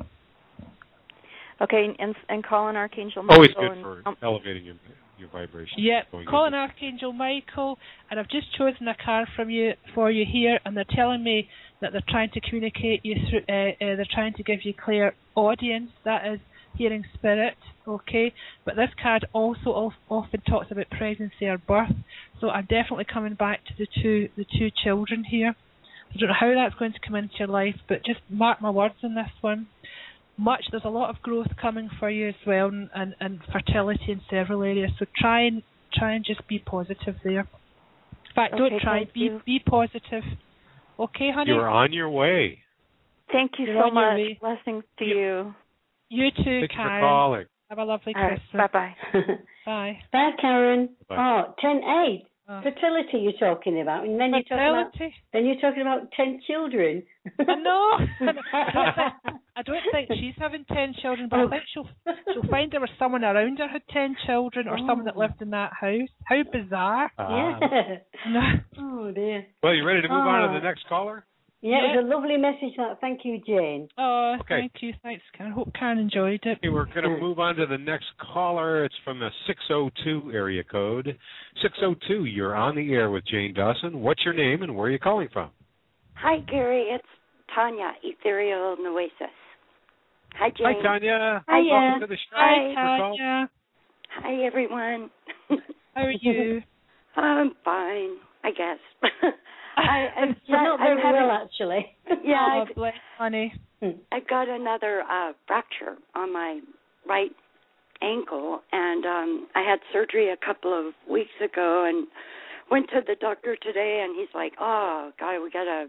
H: Okay, and and call on Archangel Michael.
D: Always good
H: and,
D: for
H: um,
D: elevating your, your vibration.
F: Yeah, call on
D: in.
F: Archangel Michael, and I've just chosen a card from you for you here, and they're telling me that they're trying to communicate you through. Uh, uh, they're trying to give you clear audience. That is hearing spirit, okay? But this card also of, often talks about pregnancy or birth, so I'm definitely coming back to the two the two children here. I don't know how that's going to come into your life, but just mark my words on this one. Much there's a lot of growth coming for you as well, and, and, and fertility in several areas. So try and try and just be positive there. In fact,
H: okay,
F: don't try. Be
H: you.
F: be positive. Okay, honey.
D: You're on your way.
H: Thank you
F: You're
H: so much. Blessings to you. You,
F: you too,
D: Thanks
F: Karen.
D: for calling.
F: Have a lovely
H: All
F: Christmas.
H: Right, bye bye.
F: Bye.
C: Bye, Karen.
D: Bye.
C: Oh, ten eight.
F: Oh.
C: Fertility you're talking about, and then
F: Fertility.
C: you're talking about then you're talking about ten children.
F: I know. I don't, think, I don't think she's having ten children, but I think she'll she'll find there was someone around her who had ten children, or
C: oh.
F: someone that lived in that house. How bizarre!
D: Uh,
C: yeah. Oh dear.
D: Well, you ready to move
C: oh.
D: on to the next caller?
C: Yeah, yeah, it was a lovely message. Thank you, Jane.
F: Oh,
D: okay.
F: Thank you. Thanks, Karen. Hope Karen enjoyed it.
D: Okay, we're going to move on to the next caller. It's from the six oh two area code. six oh two, you're on the air with Jane Dawson. What's your name and where are you calling from?
I: Hi, Gary. It's Tanya, Ethereal Nueces. Hi, Jane.
D: Hi, Tanya.
C: Hi,
D: welcome to the show.
F: Hi, Tanya.
I: Hi, everyone.
F: How are you?
I: I'm fine, I guess. I, I,
C: You're not very
I: having,
C: well, actually.
I: Yeah,
F: oh, bless, honey.
I: I've got another uh, fracture on my right ankle, and um, I had surgery a couple of weeks ago, and went to the doctor today, and he's like, "Oh, God, we gotta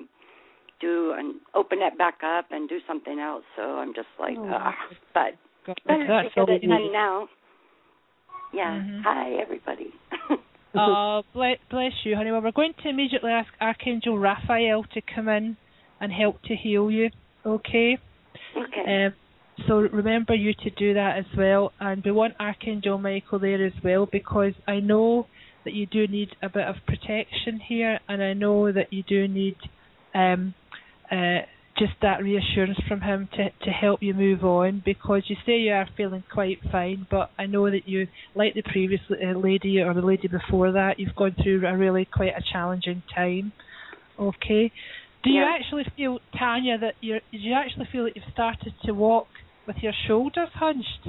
I: do and open it back up and do something else." So I'm just like,
C: oh,
I: ah, but
F: God,
I: better to
F: that's
I: get it done now. Yeah.
F: Mm-hmm.
I: Hi, everybody.
F: Oh, bless, bless you, honey. Well, we're going to immediately ask Archangel Raphael to come in and help to heal you, okay?
I: Okay.
F: Um, so remember you to do that as well. And we want Archangel Michael there as well, because I know that you do need a bit of protection here, and I know that you do need um, uh, just that reassurance from him to, to help you move on, because you say you are feeling quite fine, but I know that you, like the previous uh, lady or the lady before that, you've gone through a really quite a challenging time. Okay. Do you
I: yeah.
F: actually feel, Tanya, that you're, do you actually feel that you've started to walk with your shoulders hunched?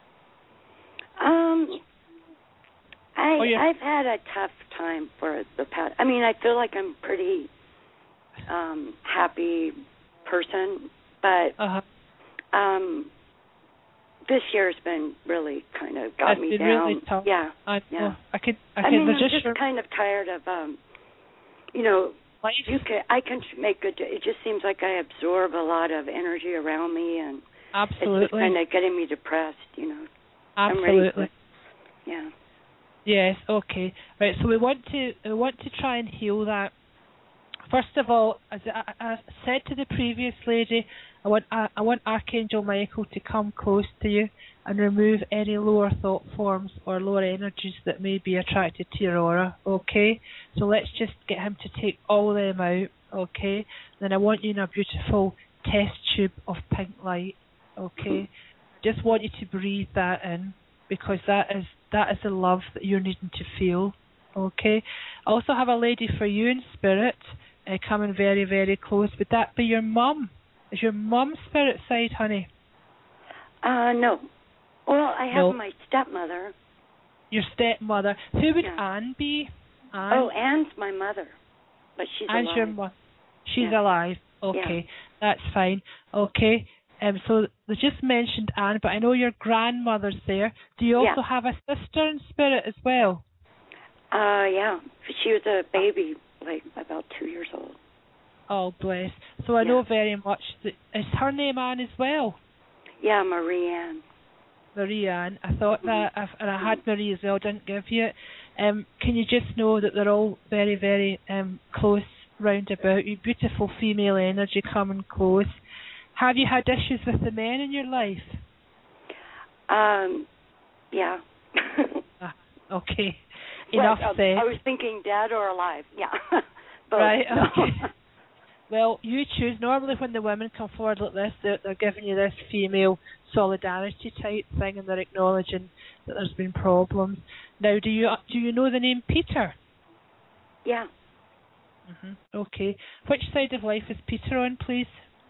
I: Um, I, I've had a tough time for the past, I mean, I feel like I'm pretty um, happy person, but
F: uh-huh.
I: um, this year's been really kind of got
F: it's
I: me
F: been
I: down.
F: Really tough.
I: Yeah,
F: I,
I: yeah.
F: Well, I could. I,
I: I
F: could
I: mean, I'm
F: just,
I: just kind of tired of, um, you know,
F: life.
I: you can. I can make good. It just seems like I absorb a lot of energy around me, and
F: Absolutely.
I: It's just kind of getting me depressed, you know.
F: Absolutely.
I: I'm ready for, yeah.
F: Yes. Okay. Right. So we want to we want to try and heal that. First of all, as I, I said to the previous lady, I want I, I want Archangel Michael to come close to you and remove any lower thought forms or lower energies that may be attracted to your aura. Okay. So let's just get him to take all of them out. Okay. Then I want you in a beautiful test tube of pink light. Okay. Just want you to breathe that in, because that is that is the love that you're needing to feel. Okay. I also have a lady for you in spirit, uh, coming very, very close. Would that be your mum? Is your mum spirit side, honey?
I: Uh, no. Well, I have
F: no.
I: my stepmother.
F: Your stepmother. Who would
I: yeah.
F: Anne be? Anne?
I: Oh, Anne's my mother, but she's
F: Anne's
I: alive.
F: your mother. She's
I: yeah.
F: alive. Okay,
I: yeah.
F: that's fine. Okay. Um, so they just mentioned Anne, but I know your grandmother's there. Do you also
I: yeah.
F: have a sister in spirit as well?
I: Uh, yeah. She was a baby, like about two years old.
F: Oh, bless. So I
I: yeah.
F: know very much that, is her name Anne as well?
I: Yeah, Marie Anne.
F: Marie Anne. I thought that,
I: mm-hmm.
F: and I had Marie as well, didn't give you it. Um, can you just know that they're all very, very um, close round about you? Beautiful female energy coming close. Have you had issues with the men in your life?
I: Um, yeah.
F: ah, okay.
I: Well,
F: Enough
I: uh,
F: said.
I: I was thinking dead or alive. Yeah. Both.
F: Right, okay. Well, you choose. Normally when the women come forward like this, they're, they're giving you this female solidarity type thing, and they're acknowledging that there's been problems. Now, do you do you know the name Peter?
I: Yeah.
F: Mm-hmm. Okay. Which side of life is Peter on, please?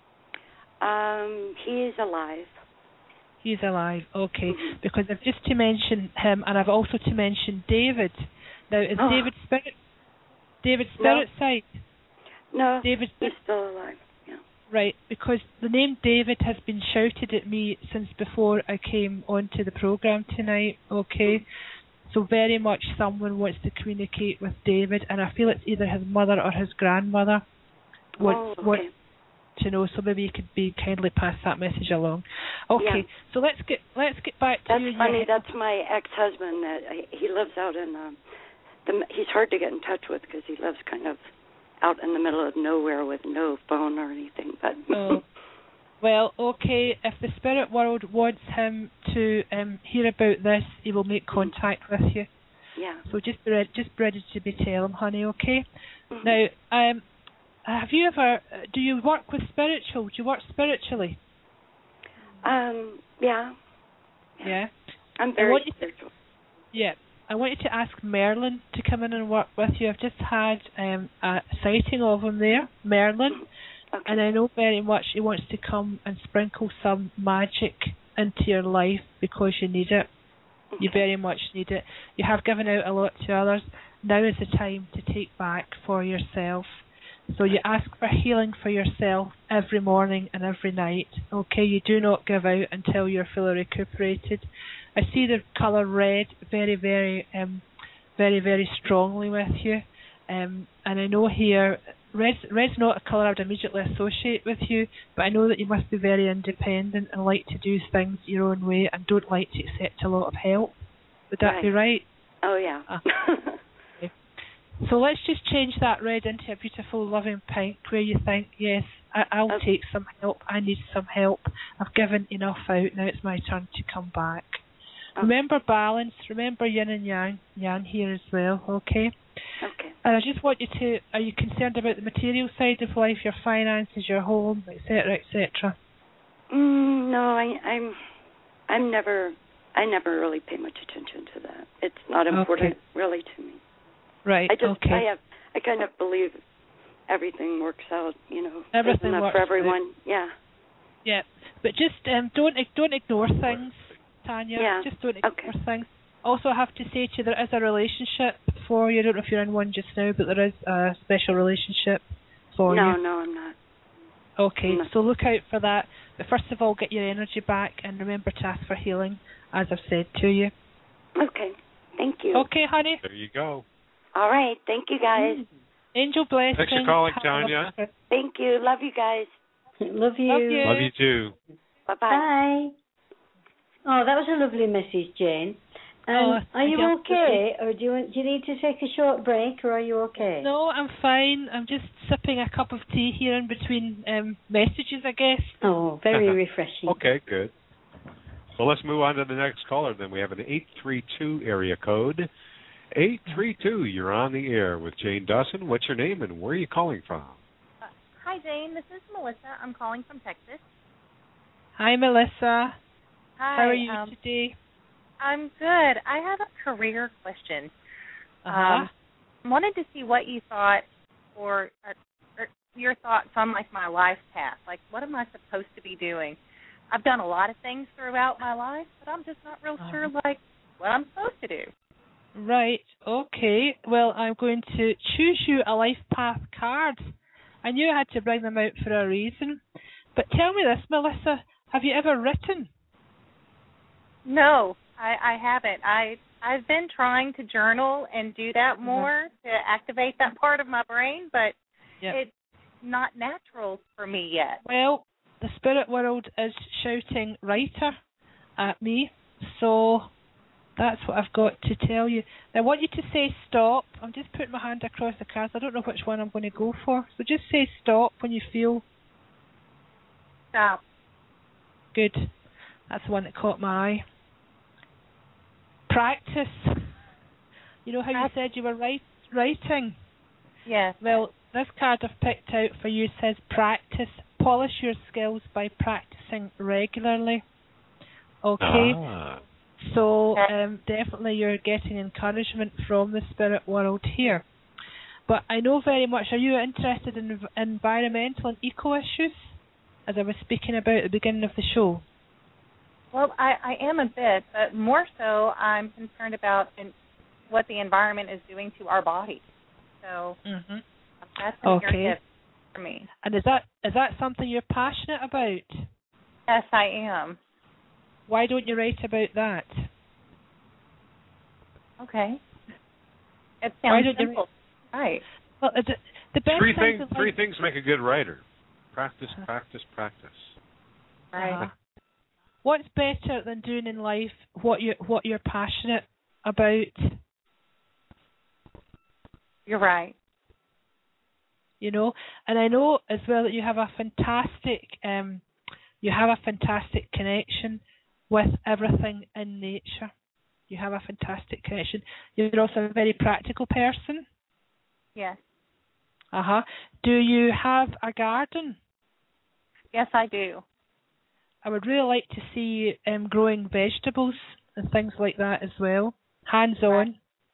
I: Um, he's alive.
F: He's alive. Okay.
I: Mm-hmm.
F: Because I've just to mention him, and I've also to mention David. Now, is
I: oh.
F: David spirit? David spirit
I: no.
F: side?
I: No.
F: David.
I: He's still alive. Yeah.
F: Right, because the name David has been shouted at me since before I came onto the program tonight. Okay. So very much someone wants to communicate with David, and I feel it's either his mother or his grandmother wants,
I: oh, okay.
F: wants to know. So maybe you could be kindly pass that message along. Okay,
I: yeah.
F: so let's get let's get back to
I: That's
F: you.
I: funny.
F: Yeah.
I: That's my ex-husband. That he lives out in. Um, the, he's hard to get in touch with because he lives kind of out in the middle of nowhere with no phone or anything. But
F: oh. Well, okay, if the spirit world wants him to um, hear about this, he will make contact with you.
I: Yeah.
F: So just be ready, just be ready to be tell him, honey, okay?
I: Mm-hmm.
F: Now, um, have you ever, do you work with spiritual? Do you work spiritually?
I: Um, yeah.
F: Yeah. yeah.
I: I'm very spiritual.
F: To, yeah. I want you to ask Merlin to come in and work with you. I've just had um, a sighting of him there, Merlin.
I: Mm-hmm. Okay.
F: And I know very much he wants to come and sprinkle some magic into your life because you need it. Okay. You very much need it. You have given out a lot to others. Now is the time to take back for yourself. So you ask for healing for yourself every morning and every night. Okay, you do not give out until you're fully recuperated. I see the colour red very, very, um, very, very strongly with you. Um, and I know here, Red's, red's not a colour I would immediately associate with you, but I know that you must be very independent and like to do things your own way and don't like to accept a lot of help. Would that
I: right.
F: be right?
I: Oh, yeah.
F: Ah. Okay. So let's just change that red into a beautiful, loving pink where you think, yes, I, I'll
I: okay.
F: take some help. I need some help. I've given enough out. Now it's my turn to come back. Okay. Remember balance. Remember yin and yang. Yang here as well, okay?
I: Okay.
F: And I just want you to, are you concerned about the material side of life, your finances, your home, et cetera, et cetera?
I: Mm, no, I, I'm, I'm never, I never really pay much attention to that. It's not important,
F: okay.
I: really, to me.
F: Right.
I: I just,
F: okay.
I: I have, I kind of believe everything works out. You know,
F: everything
I: enough
F: works
I: for everyone.
F: out.
I: Yeah.
F: Yeah, but just um, don't don't ignore things, Tanya.
I: Yeah.
F: Just don't ignore
I: okay.
F: things. Also, I have to say to you, there is a relationship for you. I don't know if you're in one just now, but there is a special relationship for
I: no,
F: you.
I: No, no, I'm not.
F: Okay,
I: no.
F: so look out for that. But first of all, get your energy back and remember to ask for healing, as I've said to you.
I: Okay, thank you.
F: Okay, honey.
D: There you go.
I: All right, thank you, guys.
F: Mm. Angel blessings.
D: Thanks for calling, Tanya.
I: Thank you. Love you guys.
C: Love you.
F: Love you.
D: Love you too.
I: Bye-bye.
C: Bye. Oh, that was a lovely message, Jane. Um,
F: oh,
C: are you okay, or do you want, do you need to take a short break, or are you okay?
F: No, I'm fine. I'm just sipping a cup of tea here in between um, messages, I guess.
C: Oh, very refreshing.
D: Okay, good. Well, let's move on to the next caller. Then we have an eight three two area code. eight three two, you're on the air with Jane Dawson. What's your name and where are you calling from?
J: Uh, hi, Jane. This is Melissa. I'm calling from Texas.
F: Hi, Melissa.
J: Hi.
F: How are you
J: um,
F: today?
J: I'm good. I have a career question.
F: Uh-huh.
J: Um, I wanted to see what you thought, or, uh, or your thoughts on like my life path. Like, what am I supposed to be doing? I've done a lot of things throughout my life, but I'm just not real uh-huh. sure like what I'm supposed to do.
F: Right. Okay. Well, I'm going to choose you a life path card. I knew I had to bring them out for a reason. But tell me this, Melissa. Have you ever written?
J: No, I, I haven't. I I've been trying to journal and do that more mm-hmm. to activate that part of my brain, but yep. it's not natural for me yet.
F: Well, the spirit world is shouting writer at me, so that's what I've got to tell you. I want you to say stop. I'm just putting my hand across the cards. I don't know which one I'm going to go for, so just say stop when you feel.
J: Stop.
F: Good. That's the one that caught my eye. Practice. You know how you said you were write, writing?
J: Yes.
F: Well, this card I've picked out for you says practice. Polish your skills by practicing regularly. Okay? Ah. So um, definitely you're getting encouragement from the spirit world here. But I know very much, are you interested in environmental and eco issues, as I was speaking about at the beginning of the show?
J: Well, I, I am a bit, but more so I'm concerned about in, what the environment is doing to our bodies. So
F: mm-hmm.
J: that's a
F: okay.
J: okay. gift for me.
F: And is that is that something you're passionate about?
J: Yes, I am.
F: Why don't you write about that?
J: Okay. It sounds simple.
F: You...
J: Right.
F: Well, the, the best
D: three
F: thing
D: things. Three things make a good writer. Practice, practice, practice.
J: Right.
F: Uh, what's better than doing in life what you what you're passionate about?
J: You're right.
F: You know, and I know as well that you have a fantastic um, you have a fantastic connection with everything in nature. You have a fantastic connection. You're also a very practical person.
J: Yes.
F: Uh huh. Do you have a garden?
J: Yes, I do.
F: I would really like to see you um, growing vegetables and things like that as well. Hands-on.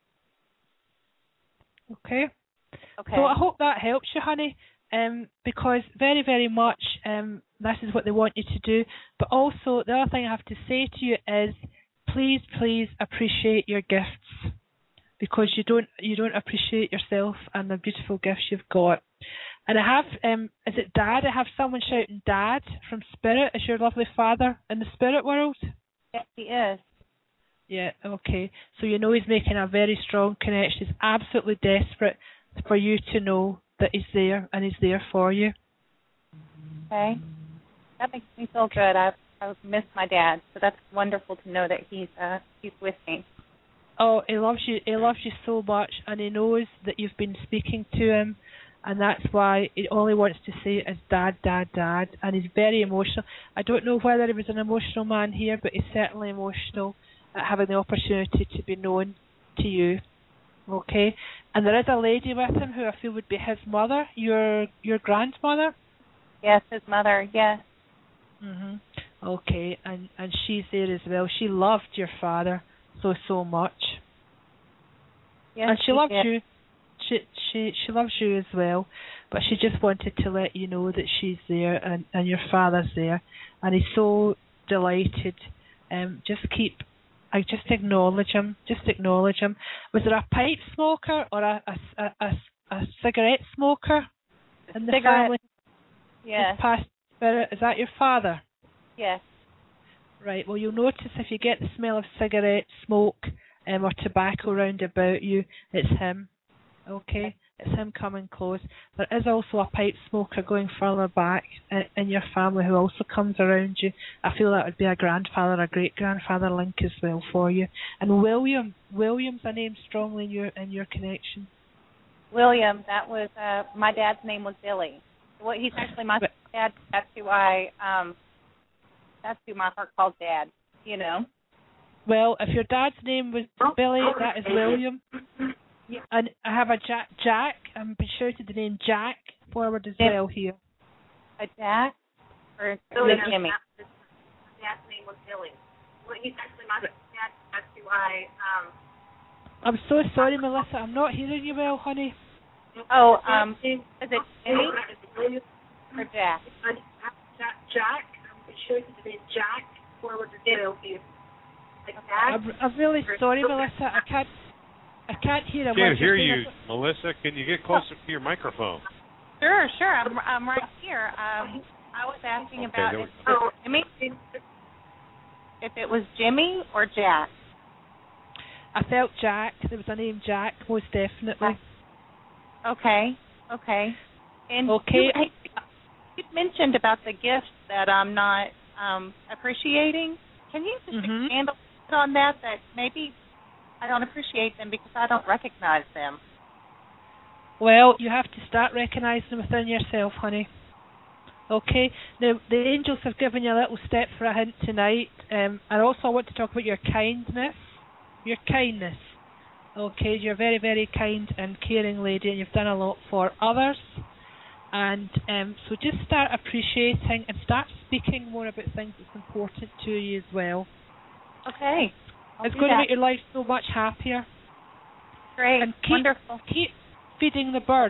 F: Okay.
J: Okay.
F: So I hope that helps you, honey, um, because very, very much um, this is what they want you to do. But also, the other thing I have to say to you is, please, please appreciate your gifts, because you don't you don't appreciate yourself and the beautiful gifts you've got. And I have, um, is it Dad? I have someone shouting Dad from Spirit. Is your lovely father in the spirit world?
J: Yes, he is.
F: Yeah, okay. So you know he's making a very strong connection. He's absolutely desperate for you to know that he's there and he's there for you.
J: Okay. That makes me feel good. I've, I've missed my dad, so that's wonderful to know that he's uh, he's with me.
F: Oh, he loves you. He loves you so much, and he knows that you've been speaking to him. And that's why he only wants to say it as Dad, Dad, Dad. And he's very emotional. I don't know whether he was an emotional man here, but he's certainly emotional at having the opportunity to be known to you. Okay? And there is a lady with him who I feel would be his mother, your your grandmother.
J: Yes, his mother, yes.
F: Mhm. Okay, and, and she's there as well. She loved your father so, so much.
J: Yes,
F: and she,
J: she
F: loved
J: did.
F: you. She she she loves you as well, but she just wanted to let you know that she's there and, and your father's there, and he's so delighted. Um, just keep, I just acknowledge him. Just acknowledge him. Was there a pipe smoker or a a a, a, a cigarette smoker in the
J: cigarette.
F: family?
J: Yes.
F: Past spirit. Is that your father?
J: Yes.
F: Right. Well, you'll notice if you get the smell of cigarette smoke um, or tobacco round about you, it's him. Okay, It's him coming close. There is also a pipe smoker going further back in, in your family who also comes around you. I feel that would be a grandfather, a great-grandfather link as well for you. And William, William's a name strongly in your in your connection.
J: William, that was uh, my dad's name was Billy. Well, he's actually my but, dad. That's who I. Um, that's who my heart calls Dad. You know.
F: Well, if your dad's name was Billy, that is William. Yeah, and I have a Jack. Jack. I'm being shouted the name Jack forward as well here.
J: A Jack or
K: Billy,
J: Jimmy.
K: His dad's name was Billy. Well, he's actually my dad. That's who I. Um,
F: I'm so sorry, Melissa. I'm not hearing you well, honey.
J: Oh, um, is it Jimmy or Jack?
K: Jack. I'm sure it's the name Jack. Forward to Dale. Like
F: I'm, I'm really sorry, Melissa. I can't. I can't hear.
D: I can't hear you, Melissa. Can you get closer to your microphone?
J: Sure, sure. I'm I'm right here. Um, I was asking
D: okay,
J: about if, oh, Jimmy, if it was Jimmy or Jack.
F: I felt Jack. There was a name Jack, most definitely.
J: Okay, okay. And
F: okay.
J: You, you mentioned about the gifts that I'm not um, appreciating. Can you just
F: mm-hmm.
J: expand a bit on that? That maybe I don't appreciate them because I don't recognize them.
F: Well, you have to start recognizing them within yourself, honey. Okay. Now, the angels have given you a little step for a hint tonight. Um, and also I want to talk about your kindness. Your kindness. Okay, you're a very, very kind and caring lady, and you've done a lot for others. And um, so just start appreciating and start speaking more about things that's important to you as well.
J: Okay. I'll
F: it's going
J: that.
F: to make your life so much happier.
J: Great.
F: And keep,
J: wonderful.
F: Keep feeding the birds.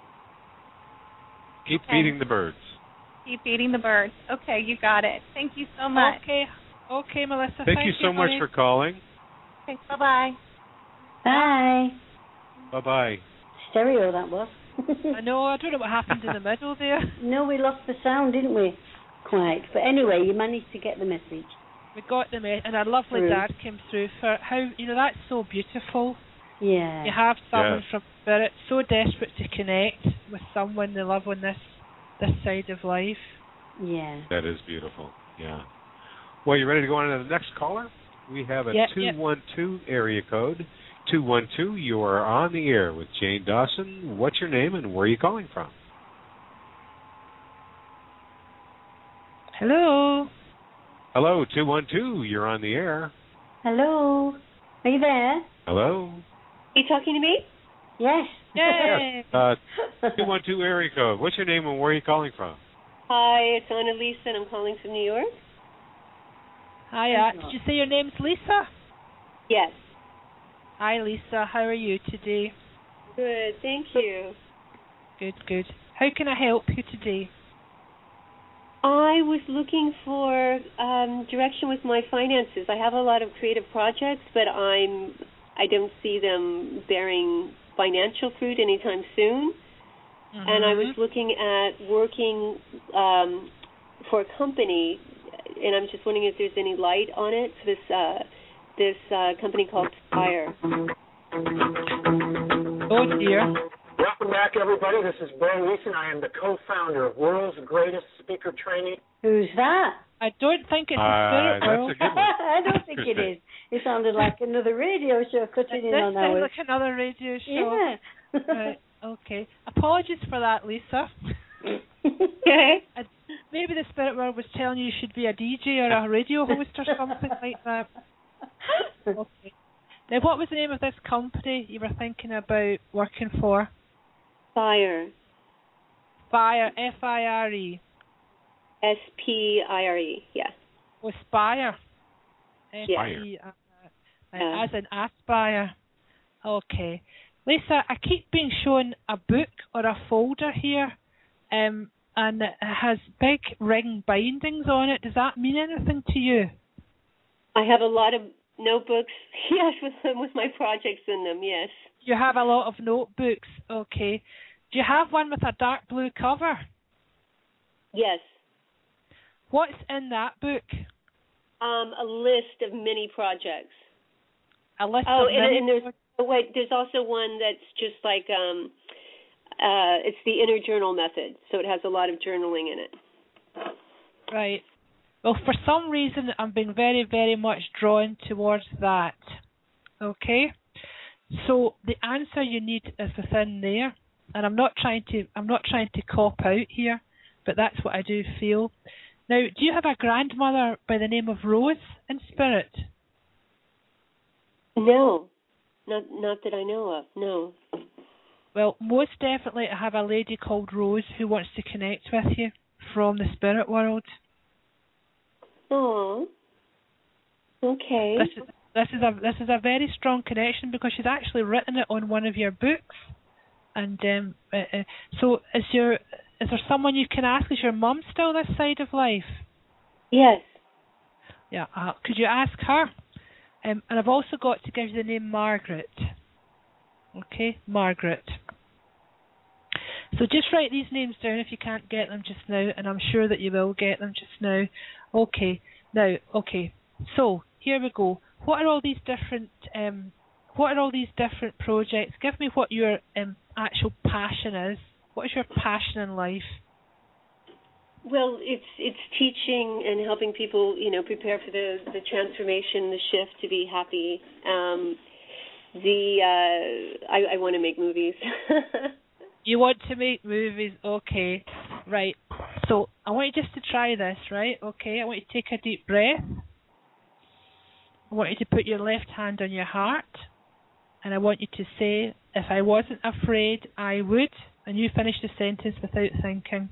D: Keep
J: okay.
D: feeding the birds.
J: Keep feeding the birds. Okay, you got it. Thank you so much.
F: Okay. Okay, Melissa.
D: Thank,
F: thank
D: you so
F: you,
D: much
F: honey.
D: for calling.
J: Okay, bye-bye.
C: Bye.
D: Bye-bye.
C: Stereo, that was.
F: I know. I don't know what happened in the middle there.
C: No, we lost the sound, didn't we? Quite. But anyway, you managed to get the message.
F: We got the message, and our lovely
C: through.
F: dad came through for how, you know, that's so beautiful.
C: Yeah.
F: You have someone
D: yes.
F: from spirit so desperate to connect with someone they love on this this side of life.
C: Yeah.
D: That is beautiful. Yeah. Well, you ready to go on to the next caller? We have a
F: yep,
D: two one two yep. area code. two one two, you are on the air with Jane Dawson. What's your name and where are you calling from?
F: Hello.
D: Hello, two one two, you're on the air.
C: Hello. Are you there?
D: Hello.
K: Are you talking to me?
C: Yes.
F: Yay.
D: Yes. Uh, two one two area code. What's your name and where are you calling from?
K: Hi, it's Annalisa and I'm calling from New York.
F: Hi, uh, did you say your name's Lisa?
K: Yes.
F: Hi, Lisa. How are you today?
K: Good, thank you.
F: Good, good. How can I help you today?
K: I was looking for um, direction with my finances. I have a lot of creative projects, but I'm I don't see them bearing financial fruit anytime soon. Mm-hmm. And I was looking at working um, for a company, and I'm just wondering if there's any light on it. This uh, this uh, company called Spire.
F: Oh dear.
L: Welcome back, everybody. This is Brian Leeson. I am the co-founder of World's Greatest Speaker Training.
C: Who's that?
F: I don't think it's
D: uh,
F: a spirit world.
C: I don't think it is. It sounded like another radio show cutting in on ours.
F: It sounds like another radio show.
C: Yeah.
F: Right. Okay. Apologies for that, Lisa.
C: Okay.
F: Uh, maybe the spirit world was telling you you should be a D J or a radio host or something like that. Okay. Now, what was the name of this company you were thinking about working for?
K: Spire.
F: Spire, F I R E.
K: S P I R E, yeah.
F: Oh, Spire.
D: Spire.
F: Uh, as in Aspire. Okay. Lisa, I keep being shown a book or a folder here, um, and it has big ring bindings on it. Does that mean anything to you?
K: I have a lot of notebooks, yes, with with my projects in them, yes.
F: You have a lot of notebooks, okay. Do you have one with a dark blue cover?
K: Yes.
F: What's in that book?
K: Um, a list of mini projects.
F: A list
K: oh,
F: of
K: and,
F: mini
K: and there's oh, wait, there's also one that's just like um, uh, it's the inner journal method, so it has a lot of journaling in it.
F: Right. Well, for some reason, I'm being very, very much drawn towards that. Okay. So the answer you need is within there, and I'm not trying to. I'm not trying to cop out here, but that's what I do feel. Now, do you have a grandmother by the name of Rose in spirit?
K: No, not not that I know of. No.
F: Well, most definitely I have a lady called Rose who wants to connect with you from the spirit world.
K: Oh. Okay.
F: This is this is a this is a very strong connection because she's actually written it on one of your books. And um, uh, uh, so, is your is there someone you can ask? Is your mum still this side of life?
K: Yes.
F: Yeah. Uh, could you ask her? Um, and I've also got to give you the name Margaret. Okay, Margaret. So just write these names down if you can't get them just now, and I'm sure that you will get them just now. Okay. Now, okay. So here we go. What are all these different? Um, what are all these different projects? Give me what your um, actual passion is. What is your passion in life?
K: Well, it's it's teaching and helping people, you know, prepare for the, the transformation, the shift to be happy. Um, the uh, I, I want to make movies.
F: You want to make movies, okay, right. So I want you just to try this, right? Okay, I want you to take a deep breath. I want you to put your left hand on your heart, and I want you to say, if I wasn't afraid, I would, and you finish the sentence without thinking.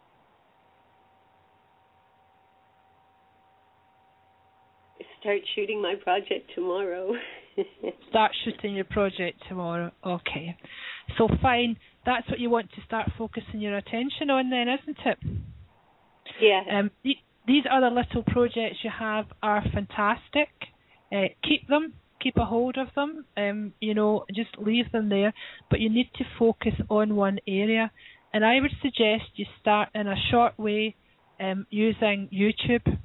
K: Start shooting my project tomorrow.
F: Start shooting your project tomorrow. Okay. So fine. That's what you want to start focusing your attention on then, isn't it?
K: Yeah.
F: Um, th- these other little projects you have are fantastic. Uh, keep them. Keep a hold of them. Um, you know, just leave them there. But you need to focus on one area. And I would suggest you start in a short way um, using YouTube.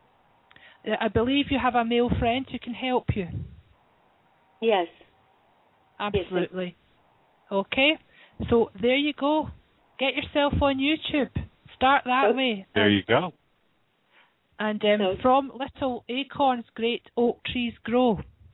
F: I believe you have a male friend who can help you.
K: Yes.
F: Absolutely. Okay. So there you go. Get yourself on YouTube. Start that
K: oh,
F: way.
D: There you go.
F: And um,
K: so,
F: from little acorns, great oak trees grow.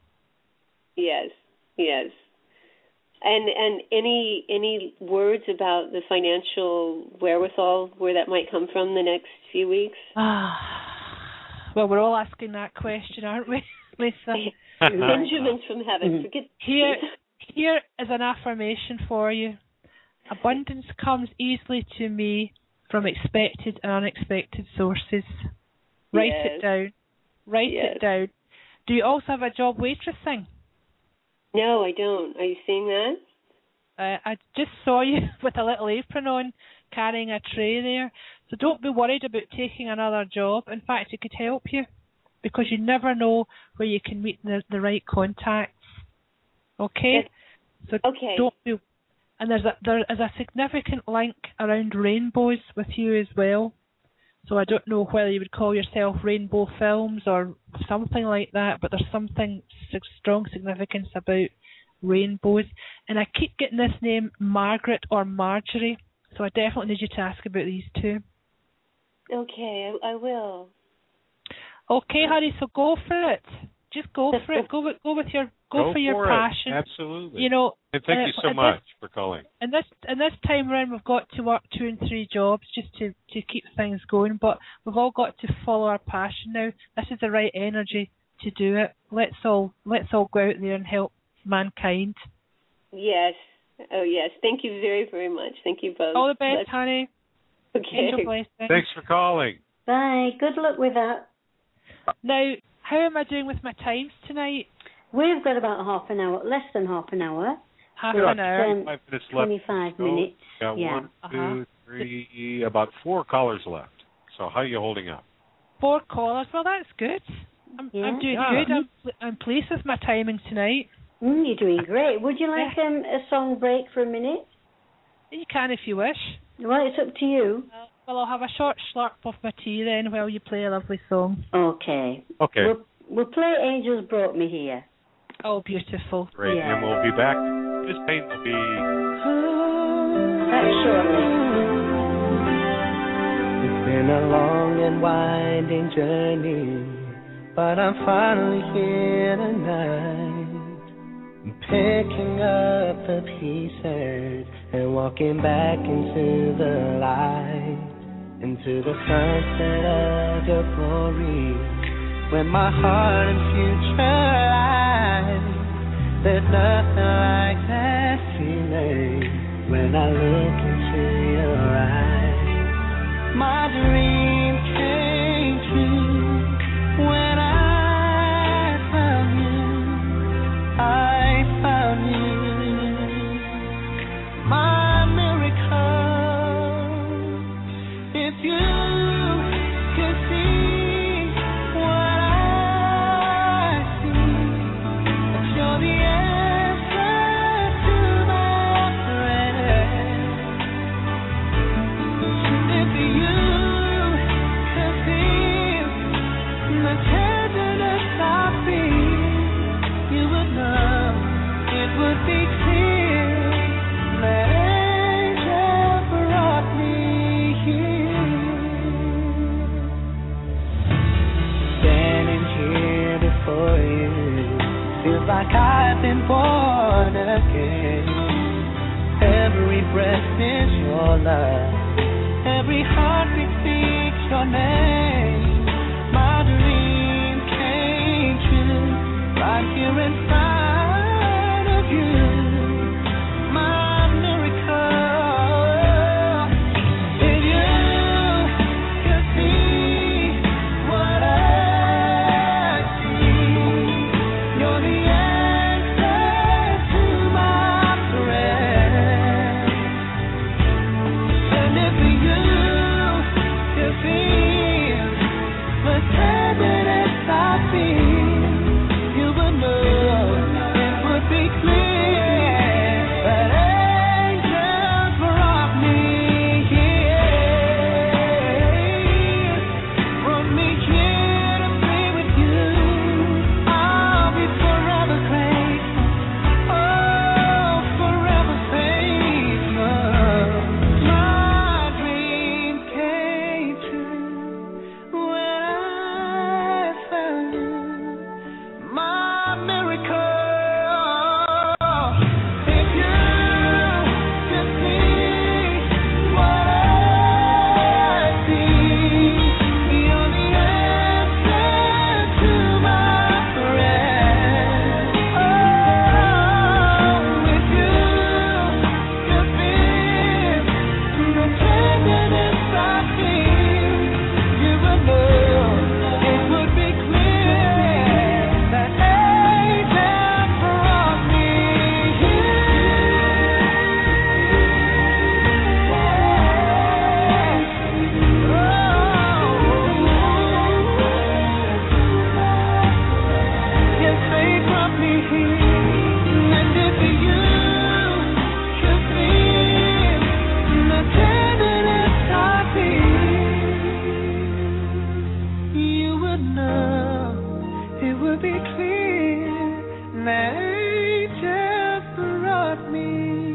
K: Yes. Yes. And and any any words about the financial wherewithal, where that might come from the next few weeks?
F: Ah. Well, we're all asking that question, aren't we, Lisa?
K: Benjamin's from heaven. Forget
F: here, here is an affirmation for you. Abundance comes easily to me from expected and unexpected sources. Write
K: yes.
F: it down. Write
K: yes.
F: it down. Do you also have a job waitressing?
K: No, I don't. Are you seeing that?
F: Uh, I just saw you with a little apron on, carrying a tray there. So don't be worried about taking another job. In fact, it could help you because you never know where you can meet the, the right contacts. Okay?
K: Yes.
F: So
K: okay.
F: don't be. And there's a there is a significant link around rainbows with you as well. So I don't know whether you would call yourself Rainbow Films or something like that, but there's something strong significance about rainbows. And I keep getting this name Margaret or Marjorie, so I definitely need you to ask about these two.
K: Okay, I, I will.
F: Okay, honey, so go for it. Just go for it. Go with go with your go,
D: go
F: for your
D: for
F: passion.
D: It. Absolutely.
F: You know.
D: And thank
F: uh,
D: you so much
F: this,
D: for calling.
F: And this and this time around, we've got to work two and three jobs just to to keep things going. But we've all got to follow our passion now. This is the right energy to do it. Let's all let's all go out there and help mankind.
K: Yes. Oh yes. Thank you very very much. Thank you both.
F: All the best,
K: Let's...
F: honey.
K: Okay.
F: Angel blessing.
D: Thanks for calling.
C: Bye. Good luck with that.
F: Now, how am I doing with my times tonight?
C: We've got about half an hour, less than half an hour.
F: Half
D: We've
F: an hour.
D: Um, Five minutes left.
C: twenty-five
D: So
C: minutes.
D: got
C: yeah.
D: one,
F: Uh-huh.
D: two, three, about four callers left. So how are you holding up?
F: Four callers. Well, that's good. I'm,
C: yeah.
F: I'm doing
D: yeah.
F: good. I'm, I'm pleased with my timing tonight.
C: Mm, you're doing great. Would you like um, a song break for a minute?
F: You can if you wish.
C: Well, it's up to you.
F: Uh, well, I'll have a short slurp of my tea then while you play a lovely song.
C: Okay.
D: Okay.
C: We'll, we'll play Angels Brought Me Here.
F: Oh, beautiful.
D: Great.
C: Yeah.
D: And we'll be back. This pain will be...
C: shortly.
M: It's been a long and winding journey, but I'm finally here tonight. I'm picking up the pieces and walking back into the light, into the sunset of your glory, where my heart and future lies. There's nothing like that feeling when I look into your eyes. My dreams came true when I found you. I found you. My miracle. If you could see what I see, that you're the answer to my prayers. If you could feel the tenderness I feel, you would know it would be clear that angel brought me here. Standing here before you, feels like I've been born again. Every breath is your love, every heartbeat speaks your name. My dream came true right here inside of you. My miracle. If you could see what I see, you're the answer to my prayers. And if you could feel the tenderness I feel, you would know it would be clear that angels brought me here, brought me here to be with you. I'll be forever grateful, oh, forever faithful. My dream came true when I found you. My miracle. If you could see what I see, you're the answer to my prayers. Oh, if you could feel the tenderness I feel, you would know it would be clear that angels brought me here. Yes, they brought me here. And if you could feel the tenderness I feel, you would know it would be clear that angels brought me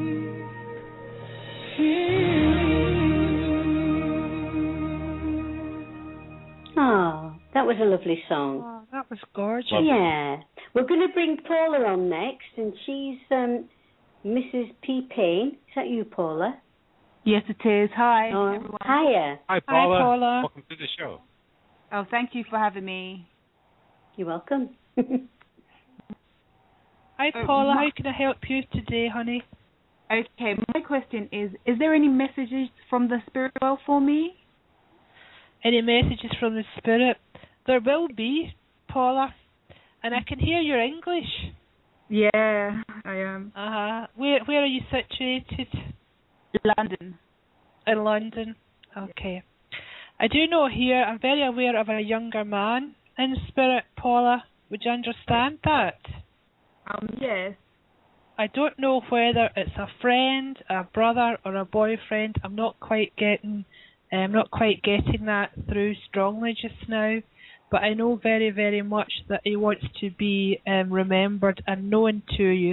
M: here.
C: Oh, that was a lovely song.
F: Oh, that was gorgeous.
C: Yeah. We're going to bring Paula on next, and she's um, Missus P. Payne. Is that you, Paula?
N: Yes, it is. Hi,
C: Oh,
N: everyone.
C: hiya.
D: Hi, Paula.
F: Hi, Paula.
D: Welcome to the show.
N: Oh, thank you for having me.
C: You're welcome.
F: Hi,
N: Oh,
F: Paula.
N: my-
F: How can I help you today, honey?
N: Okay, my question is, is there any messages from the spirit world for me?
F: Any messages from the spirit? There will be, Paula. And I can hear your English.
N: Yeah, I am.
F: Uh-huh. Where where are you situated?
N: London.
F: In London. Okay. I do know here, I'm very aware of a younger man in spirit, Paula. Would you understand that?
N: Um, yes.
F: I don't know whether it's a friend, a brother, or a boyfriend. I'm not quite getting, I'm not quite getting that through strongly just now. But I know very, very much that he wants to be um, remembered and known to you.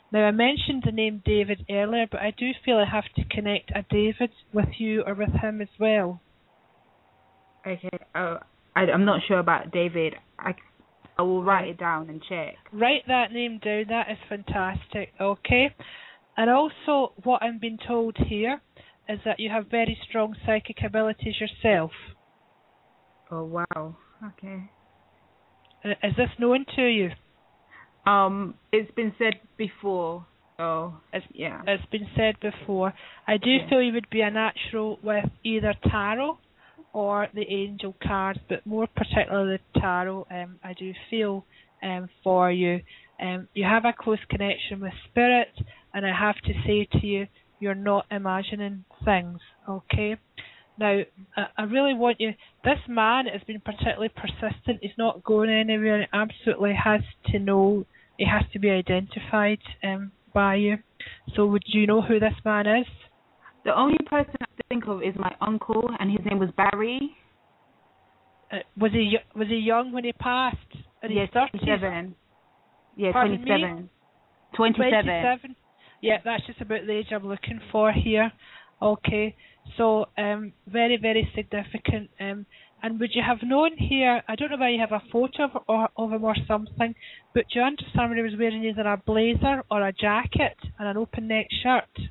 F: Now, I mentioned the name David earlier, but I do feel I have to connect a David with you or with him as well.
N: Okay. Oh, I, I'm not sure about David. I, I will write it down and check.
F: Write that name down. That is fantastic. Okay. And also, what I'm being told here is that you have very strong psychic abilities yourself.
N: Oh, wow. Okay.
F: Uh, is this known to you?
N: Um, it's been said before. So,
F: it's,
N: yeah.
F: It's been said before. I do
N: yeah.
F: feel you would be a natural with either tarot or the angel cards, but more particularly the tarot. Um, I do feel um, for you. Um, you have a close connection with spirit, and I have to say to you, you're not imagining things, okay? Now, I, I really want you, this man has been particularly persistent. He's not going anywhere. He absolutely has to know, he has to be identified um, by you. So would you know who this man is?
N: The only person I think of is my uncle, and his name was Barry.
F: Uh, was he was he young when he passed? In
N: yes,
F: his thirties?
N: twenty-seven. Yeah,
F: Pardon
N: twenty-seven.
F: Me?
N: twenty-seven.
F: twenty-seven. Yeah, that's just about the age I'm looking for here. Okay, so um, very, very significant. Um, and would you have known here, I don't know whether you have a photo of, or, of him or something, but do you understand when he was wearing either a blazer or a jacket and an open neck shirt?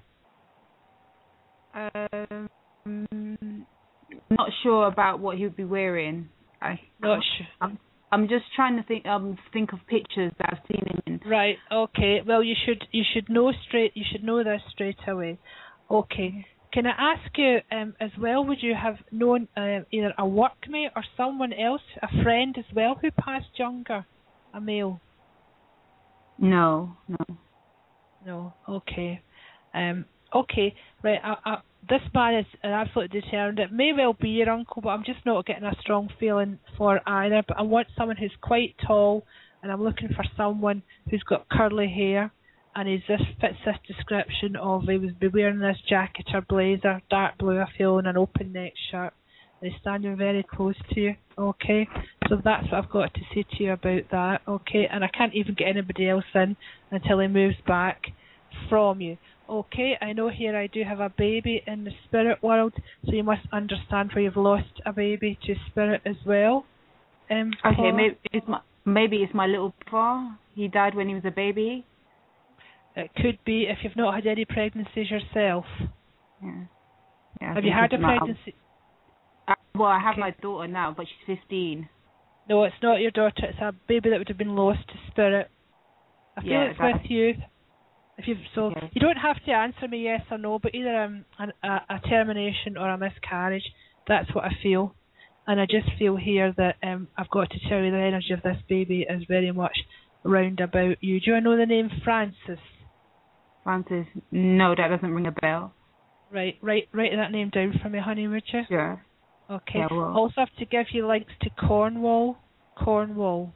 N: Um, not sure about what he would be wearing. I
F: not sure.
N: I'm, I'm just trying to think. Um, think of pictures that I've seen him in.
F: Right. Okay. Well, you should you should know straight. You should know this straight away. Okay. Can I ask you um, as well? Would you have known uh, either a workmate or someone else, a friend as well, who passed younger, a male?
N: No. No.
F: No. Okay. Um. Okay, right, I, I, this man is absolutely determined. It may well be your uncle, but I'm just not getting a strong feeling for either. But I want someone who's quite tall, and I'm looking for someone who's got curly hair, and he's this fits this description of he was be wearing this jacket or blazer, dark blue, I feel, and an open neck shirt. And he's standing very close to you, okay? So that's what I've got to say to you about that, okay? And I can't even get anybody else in until he moves back from you. Okay, I know here I do have a baby in the spirit world, so you must understand where you've lost a baby to spirit as well. Um,
N: okay,
F: Paula?
N: maybe it's my maybe it's my little brother. He died when he was a baby.
F: It could be if you've not had any pregnancies yourself.
N: Yeah. yeah
F: have you had a pregnancy?
N: Uh, well, I have
F: okay.
N: my daughter now, but she's fifteen.
F: No, it's not your daughter. It's a baby that would have been lost to spirit. I feel
N: yeah,
F: it's with you. If you've, so
N: okay.
F: you don't have to answer me yes or no, but either um, an, a, a termination or a miscarriage. That's what I feel, and I just feel here that um, I've got to tell you the energy of this baby is very much round about you. Do you know the name Francis?
N: Francis? No, that doesn't ring a bell.
F: Right, write write that name down for me, honey, would you?
N: Sure.
F: Okay.
N: Yeah, well.
F: Also have to give you links to Cornwall. Cornwall.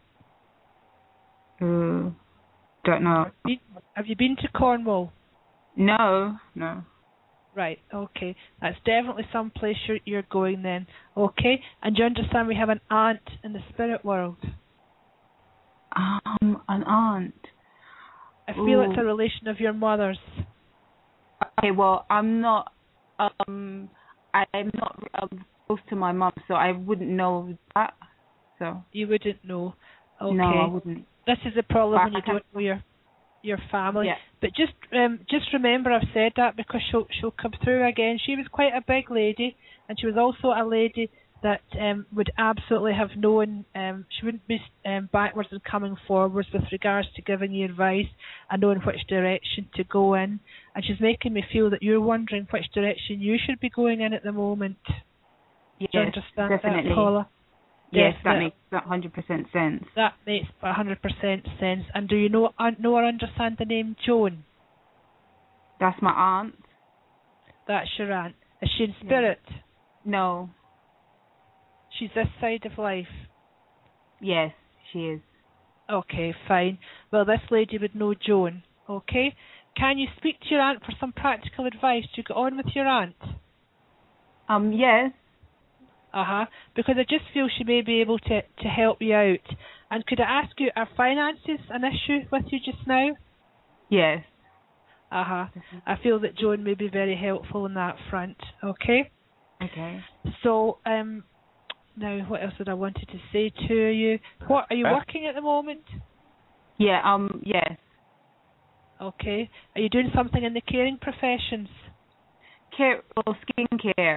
N: Uh, don't know.
F: Have you, have you been to Cornwall?
N: No, no.
F: Right, okay. That's definitely some place you're, you're going then. Okay, and do you understand we have an aunt in the spirit world?
N: Um, an aunt.
F: I feel
N: Ooh.
F: It's a relation of your mother's.
N: Okay, well, I'm not, um, I'm not um, close to my mum, so I wouldn't know that. So
F: you wouldn't know. Okay.
N: No, I wouldn't.
F: This is the problem
N: But
F: when you don't know your your family.
N: Yeah.
F: But just um, just remember I've said that because she'll she'll come through again. She was quite a big lady, and she was also a lady that um, would absolutely have known. Um, she wouldn't be um, backwards and coming forwards with regards to giving you advice and knowing which direction to go in. And she's making me feel that you're wondering which direction you should be going in at the moment.
N: Yes,
F: Do you understand
N: definitely.
F: that, Paula?
N: Yes,
F: Definitely.
N: that makes one hundred percent sense.
F: That makes one hundred percent sense. And do you know un- know or understand the name Joan?
N: That's my aunt.
F: That's your aunt. Is she in spirit?
N: No.
F: She's this side of life?
N: Yes, she is.
F: Okay, fine. Well, this lady would know Joan. Okay? Can you speak to your aunt for some practical advice? Do you get on with your aunt?
N: Um, yes.
F: Uh-huh. Because I just feel she may be able to, to help you out. And could I ask you, are finances an issue with you just now?
N: Yes.
F: Uh huh. I feel that Joan may be very helpful in that front. Okay.
N: Okay.
F: So, um, now what else did I wanted to say to you? What are you
D: Beth?
F: working at the moment?
N: Yeah. Um. Yes.
F: Okay. Are you doing something in the caring professions?
N: Care or skincare.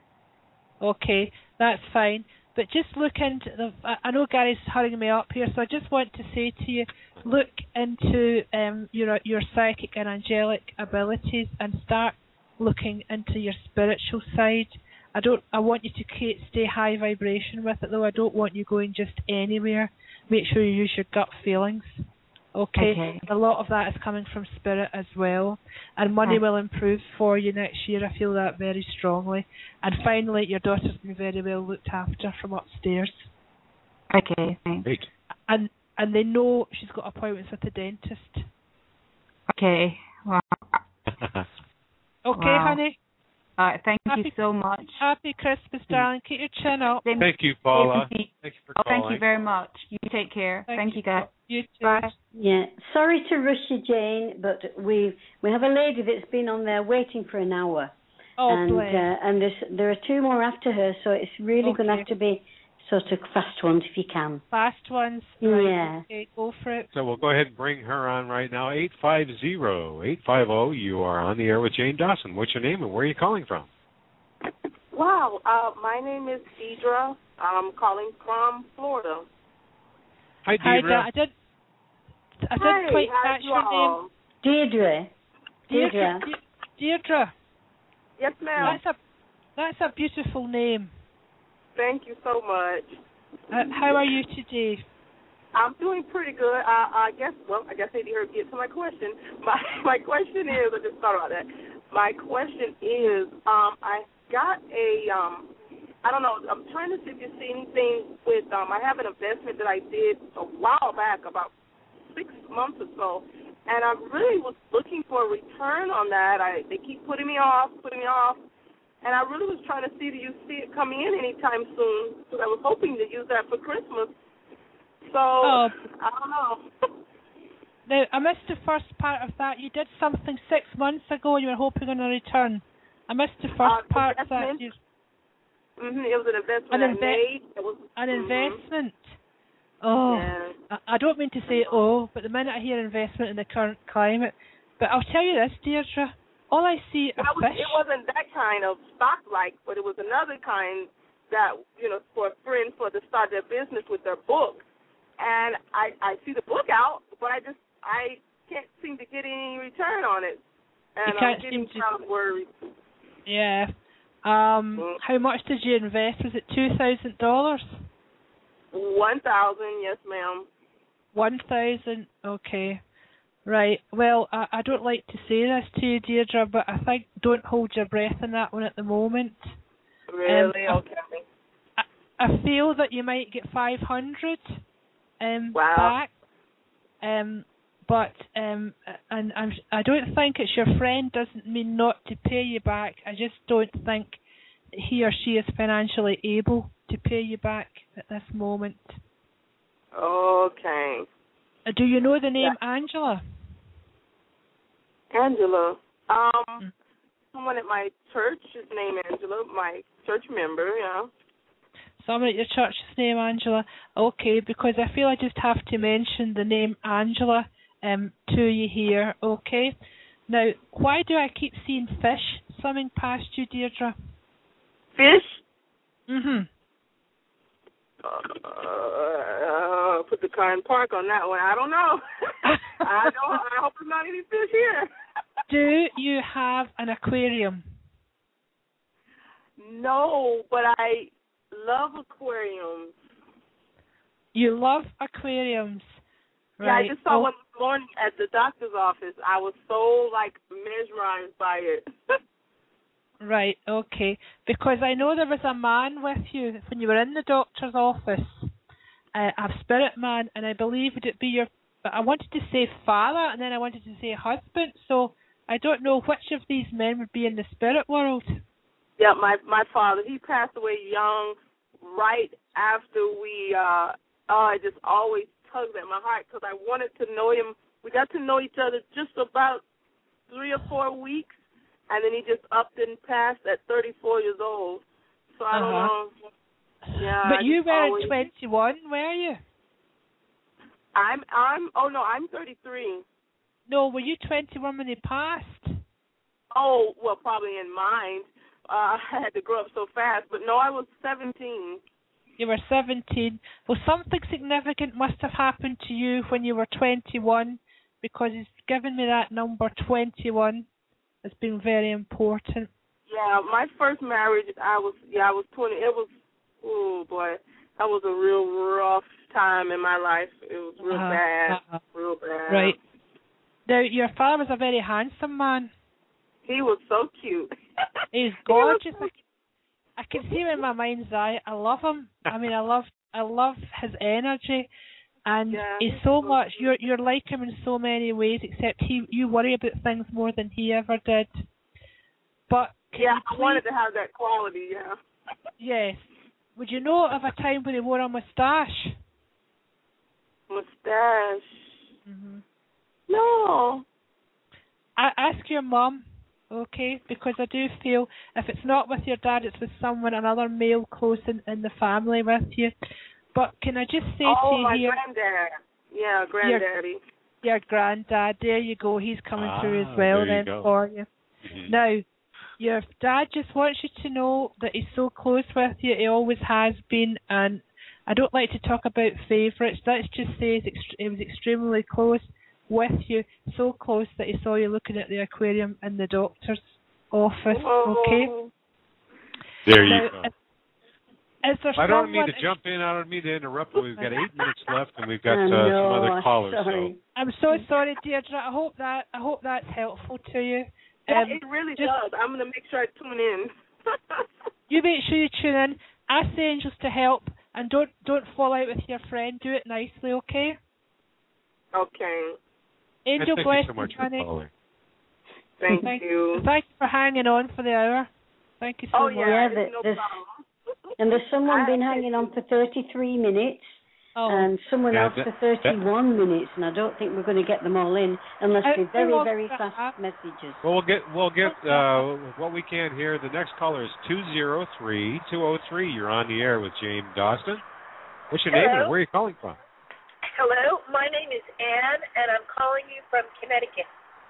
F: Okay, that's fine. But just look into the. I I know Gary's hurrying me up here, so I just want to say to you, look into um your your psychic and angelic abilities and start looking into your spiritual side. I don't. I want you to ke- stay high vibration with it, though. I don't want you going just anywhere. Make sure you use your gut feelings. Okay.
N: Okay.
F: A lot of that is coming from spirit as well, and money
N: Okay.
F: will improve for you next year. I feel that very strongly. And finally, your daughter's been very well looked after from upstairs.
N: Okay. Thanks.
D: Great.
F: And and they know she's got appointments with the dentist.
N: Okay. Wow.
F: Okay,
N: Wow.
F: honey.
N: All right. Thank
F: Happy,
N: you so much.
F: Happy Christmas, darling. Keep your chin up.
N: Same-
D: Thank you, Paula.
N: same to you.
D: Thank you for
N: Oh,
D: calling.
N: thank you very much. You take care.
F: Thank
N: Thank,
F: you.
N: you, guys.
F: You too.
N: Bye.
C: Yeah, sorry to rush you, Jane, but we we have a lady that's been on there waiting for an hour,
F: Oh,
C: and
F: bless.
C: uh, and there's, there are two more after her, so it's really going to
F: Okay.
C: have to be sort of fast ones if you can.
F: Fast ones. Right.
C: Yeah.
F: Okay, go for it.
D: So we'll go ahead and bring her on right now. eight five zero, eight five zero, you are on the air with Jane Dawson. What's your name and where are you calling from?
O: Wow, uh, my name is Deidre. I'm calling from Florida.
D: Hi,
F: Hi,
D: Deidre.
F: Da- I did. I didn't
O: Hey,
F: quite
O: how's
F: catch
O: you
F: your name.
O: all?
C: Deirdre.
F: Deirdre.
C: Deirdre.
F: Deirdre.
O: Yes, ma'am.
F: That's a that's a beautiful name.
O: Thank you so much.
F: Uh, how are you today?
O: I'm doing pretty good. I, I guess, well, I guess I need to get to my question. My my question is, I just thought about that. My question is, um, I got a, um, I don't know, I'm trying to see if you see anything with, um, I have an investment that I did a while back, about six months or so, and I really was looking for a return on that. I They keep putting me off, putting me off, and I really was trying to see, do you see it coming in anytime soon? Because I was hoping to use that for Christmas. So,
F: Oh.
O: I don't know.
F: Now, I missed the first part of that. You did something six months ago. You were hoping on a return. I missed the first
O: Uh,
F: part of that.
O: investment.
F: You,
O: Mm-hmm, it was an investment
F: An
O: I
F: inve-
O: made. It was
F: an
O: mhm.
F: investment. Oh,
O: Yeah.
F: I, I don't mean to say oh, but the minute I hear investment in the current climate, but I'll tell you this, Deirdre. All I see are
O: Well, it, was,
F: fish.
O: it wasn't that kind of stock like, but it was another kind that, you know, for a friend for to start their business with their book. And I, I see the book out, but I just I can't seem to get any return on it. And
F: You can't
O: I'm getting
F: seem to-
O: kind of worried.
F: Yeah. Um.
O: Mm.
F: How much did you invest? Was it two thousand dollars?
O: One thousand, yes, ma'am.
F: One thousand. Okay. Right. Well, I, I don't like to say this to you, Deirdre, but I think don't hold your breath on that one at the moment.
O: Really?
F: Um,
O: okay.
F: I, I feel that you might get five hundred um,
O: Wow.
F: back. Um, but um, and I'm, I don't think it's your friend doesn't mean not to pay you back. I just don't think he or she is financially able to pay you back at this moment.
O: Okay.
F: Uh, do you know the name Angela?
O: Angela. Um,
F: Mm.
O: someone at my church is named Angela, my church member, yeah.
F: Someone at your church's name Angela. Okay, because I feel I just have to mention the name Angela um, to you here. Okay. Now, why do I keep seeing fish swimming past you, Deirdre?
O: Fish?
F: Mhm.
O: Uh, put the car in park on that one. I don't know. I don't. I hope there's not any fish here.
F: Do you have an aquarium?
O: No, but I love aquariums.
F: You love aquariums, right?
O: Yeah, I just saw
F: Oh,
O: one this morning at the doctor's office. I was so like mesmerized by it.
F: Right, okay. Because I know there was a man with you when you were in the doctor's office, uh, a spirit man, and I believe would it be your, I wanted to say father, and then I wanted to say husband, so I don't know which of these men would be in the spirit world.
O: Yeah, my my father, he passed away young, right after we. Uh, oh, it just always tugged at my heart because I wanted to know him. We got to know each other just about three or four weeks, and then he just upped and passed at thirty-four years old. So I don't
F: Uh-huh.
O: know. Yeah.
F: But
O: I
F: you
O: just
F: were
O: always,
F: twenty-one, were you?
O: I'm. I'm. Oh no, I'm thirty-three.
F: No, were you twenty-one when he passed?
O: Oh well, probably in mind. Uh, I had to grow up so fast, but no, I was seventeen.
F: You were seventeen. Well, something significant must have happened to you when you were twenty-one, because he's given me that number twenty-one. It's been very important.
O: Yeah, my first marriage, I was yeah, I was twenty. It was, oh boy, that was a real rough time in my life. It was real
F: Uh-huh,
O: bad,
F: uh-huh.
O: real bad.
F: Right. Now, your father was a very handsome man.
O: He was so cute.
F: He's gorgeous. I, I can see him in my mind's eye. I love him. I mean, I love, I love his energy, and
O: Yeah,
F: he's so much. You're, you're like him in so many ways. Except he, you worry about things more than he ever did. But can
O: Yeah,
F: you
O: I
F: please,
O: wanted to have that quality. Yeah.
F: yes. Would you know of a time when he wore a moustache?
O: Mustache.
F: Mm-hmm.
O: No.
F: I ask your mum, okay? Because I do feel if it's not with your dad, it's with someone, another male close in, in the family with you. But can I just say
O: oh,
F: to you
O: my
F: here,
O: granddad. Yeah, granddaddy.
F: your, your granddad, there you go, he's coming
D: Ah,
F: through as well
D: there you
F: then
D: go.
F: for you.
D: Mhm.
F: Now, your dad just wants you to know that he's so close with you. He always has been, and I don't like to talk about favourites. Let's just say he's ext- he was extremely close with you, so close that he saw you looking at the aquarium in the doctor's office. Okay.
O: Oh.
D: There you
F: Now,
D: go.
F: Is, is there
D: I don't mean
F: someone?
D: to jump in. I don't mean to interrupt, but we've got eight minutes left, and we've got
C: I
D: uh,
C: know,
D: some other callers.
C: sorry.
F: I'm so sorry, Deirdre. I hope that I hope that's helpful to you.
O: Yeah,
F: Um,
O: it really
F: just-
O: does. I'm going to make sure I tune in.
F: You make sure you tune in. Ask the angels to help, and don't don't fall out with your friend. Do it nicely, okay?
O: Okay.
F: Angel
D: And thank
F: bless
D: you so much for
F: honey.
D: calling.
O: Thank,
F: Thank
O: you.
F: Thank you for hanging on for the hour. Thank you so
O: Oh,
F: much.
O: yeah,
C: Yeah,
O: it's
C: but
O: no
C: there's-
O: problem.
C: And there's someone
O: I-
C: been hanging on for thirty-three minutes,
F: Oh.
C: and someone
D: Yeah,
C: else
D: that-
C: for thirty-one minutes, and I don't think we're going to get them all in unless
F: How-
C: they're
F: how
C: very,
F: long
C: very
F: does that
C: fast
F: have?
C: messages.
D: Well, we'll get we'll get uh, what we can here. The next caller is two zero three two zero three. You're on the air with Jane Dawson. What's your name
P: Hello.
D: and where are you calling from?
P: Hello, my name is Anne, and I'm calling you from Connecticut.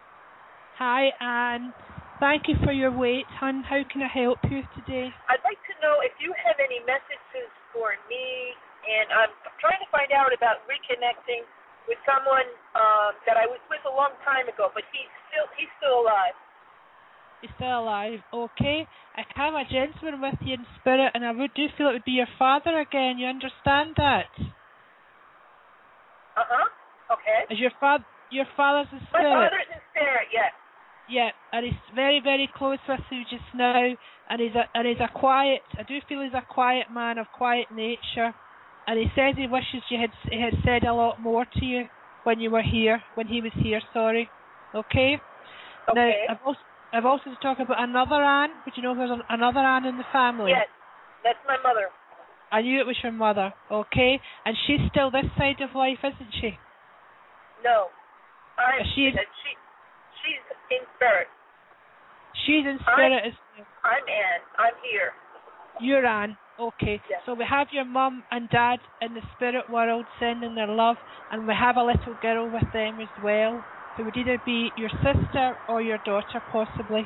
F: Hi, Anne. Thank you for your wait, hon. How can I help you today?
P: I'd like to know if you have any messages for me, and I'm trying to find out about reconnecting with someone um, that I was with a long time ago, but he's still he's still alive.
F: He's still alive. Okay. I have a gentleman with you in spirit, and I would do feel it would be your father again. You understand that?
P: Uh huh. Okay.
F: Is your father your father's in
P: My
F: spirit?
P: father's in spirit. Yes.
F: Yeah, and he's very, very close with you just now, and he's a and he's a quiet. I do feel he's a quiet man of quiet nature, and he says he wishes you had he had said a lot more to you when you were here, when he was here. Sorry. Okay.
P: Okay.
F: Now I've also I've also to talk about another Anne. Would you know if there's an, another Anne in the family?
P: Yes. That's my mother.
F: I knew it was your mother. Okay, and she's still this side of life, isn't she?
P: No. I'm,
F: She's-
P: uh, she, she's in spirit.
F: She's in spirit. Is
P: I'm Anne. I'm here.
F: You're Anne. Okay.
P: Yes.
F: So we have your mum and dad in the spirit world sending their love, and we have a little girl with them as well, who would either be your sister or your daughter, possibly.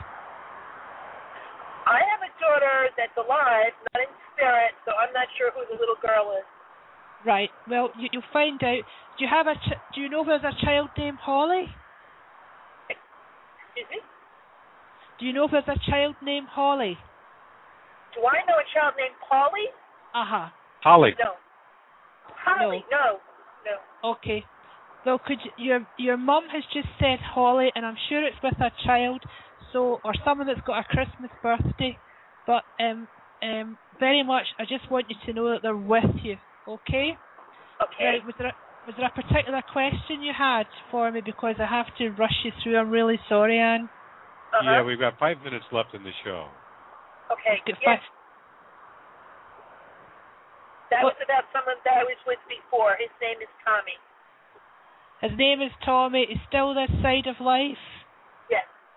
P: I have a daughter that's alive, not in spirit, so I'm not sure who the little girl is.
F: Right. Well, you, you'll find out. Do you have a? Ch- do you know there's a child named Holly?
P: Excuse me?
F: Do you know if there's a child named Holly?
P: Do I know a child named Polly?
F: Uh huh.
D: Holly.
P: No. Holly? No. No.
F: Okay. Well, could you, your your mum has just said Holly, and I'm sure it's with a child, so or someone that's got a Christmas birthday. But um um very much, I just want you to know that they're with you. Okay.
P: Okay.
F: Right. Was there a, was there a particular question you had for me, because I have to rush you through? I'm really sorry, Anne.
P: Uh-huh.
D: Yeah, we've got five minutes left in the show.
P: Okay.
F: Get
P: Yes.
F: five-
P: That
F: What-
P: was about someone that I was with before. His name is Tommy.
F: His name is Tommy. He's still this side of life.
P: Yes.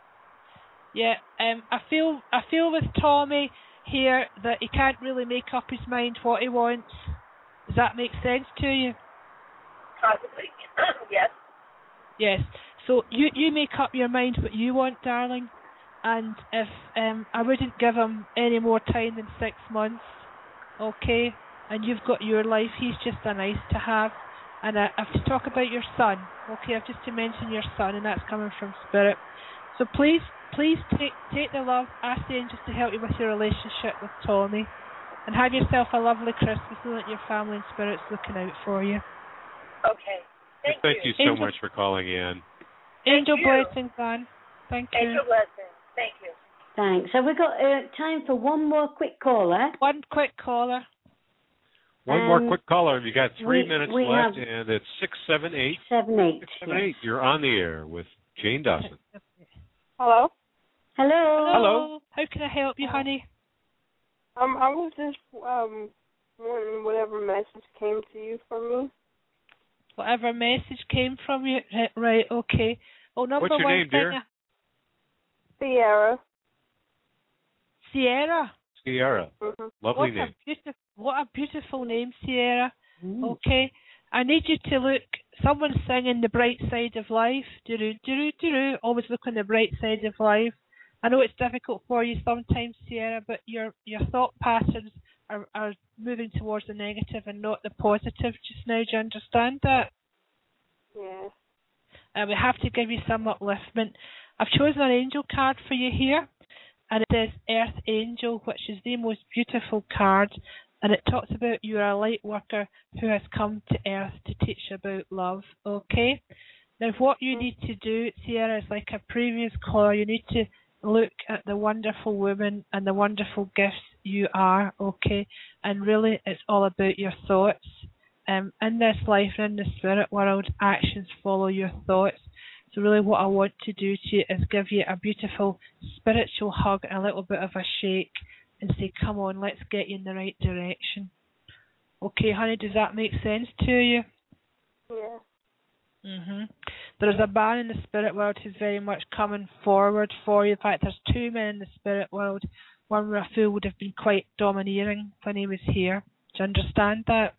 F: Yeah, um, I feel I feel with Tommy here that he can't really make up his mind what he wants. Does that make sense to you?
P: Possibly. Yes.
F: Yes. So you you make up your mind what you want, darling. And if um, I wouldn't give him any more time than six months, okay? And you've got your life. He's just a nice to have. And I have to talk about your son, okay? I've just to mention your son, and that's coming from Spirit. So please, please take take the love. Ask the angels to help you with your relationship with Tommy, and have yourself a lovely Christmas, so that your family and Spirit's looking out for you.
P: Okay. Thank,
D: Thank you,
P: you
D: so
F: Angel,
D: much for calling in.
F: Angel
P: you.
F: blessings, Anne. Thank you.
P: Angel blessings. Thank you.
C: Thanks. So we've got uh, time for one more quick caller.
F: One quick caller.
D: One
C: Um,
D: more quick caller. You got three
C: we-
D: minutes
C: we
D: left,
C: have-
D: and it's six seven eight.
C: Seven eight.
D: Six seven
C: yes.
D: eight. You're on the air with Jane Dawson.
O: Hello?
C: Hello.
D: Hello.
F: How can I help you, honey?
O: Um, I was just um wondering whatever message came to you from me.
F: Whatever message came from you, eh, right? Okay. Well, number
D: What's your
F: one
D: name,
F: thing,
D: dear?
F: I-
O: Sierra.
F: Sierra.
D: Sierra.
O: Mm-hmm.
D: Lovely
F: what
D: name.
F: A beautiful, what a beautiful name, Sierra.
C: Mm.
F: Okay. I need you to look. Someone's singing the bright side of life. Do-do, do-do, do-do. Always look on the bright side of life. I know it's difficult for you sometimes, Sierra, but your your thought patterns are, are moving towards the negative and not the positive just now. Do you understand that?
O: Yeah.
F: And we have to give you some upliftment. I've chosen an angel card for you here, and it says Earth Angel, which is the most beautiful card, and it talks about you're a light worker who has come to Earth to teach about love, okay? Now what you need to do, Sierra, is like a previous caller, you need to look at the wonderful woman and the wonderful gifts you are, okay? And really it's all about your thoughts. Um, in this life and in the spirit world, actions follow your thoughts. So really what I want to do to you is give you a beautiful spiritual hug and a little bit of a shake and say, come on, let's get you in the right direction. Okay, honey, does that make sense to you?
O: Yeah.
F: Mhm. There's a man in the spirit world who's very much coming forward for you. In fact, there's two men in the spirit world. One where I feel would have been quite domineering when he was here. Do you understand that?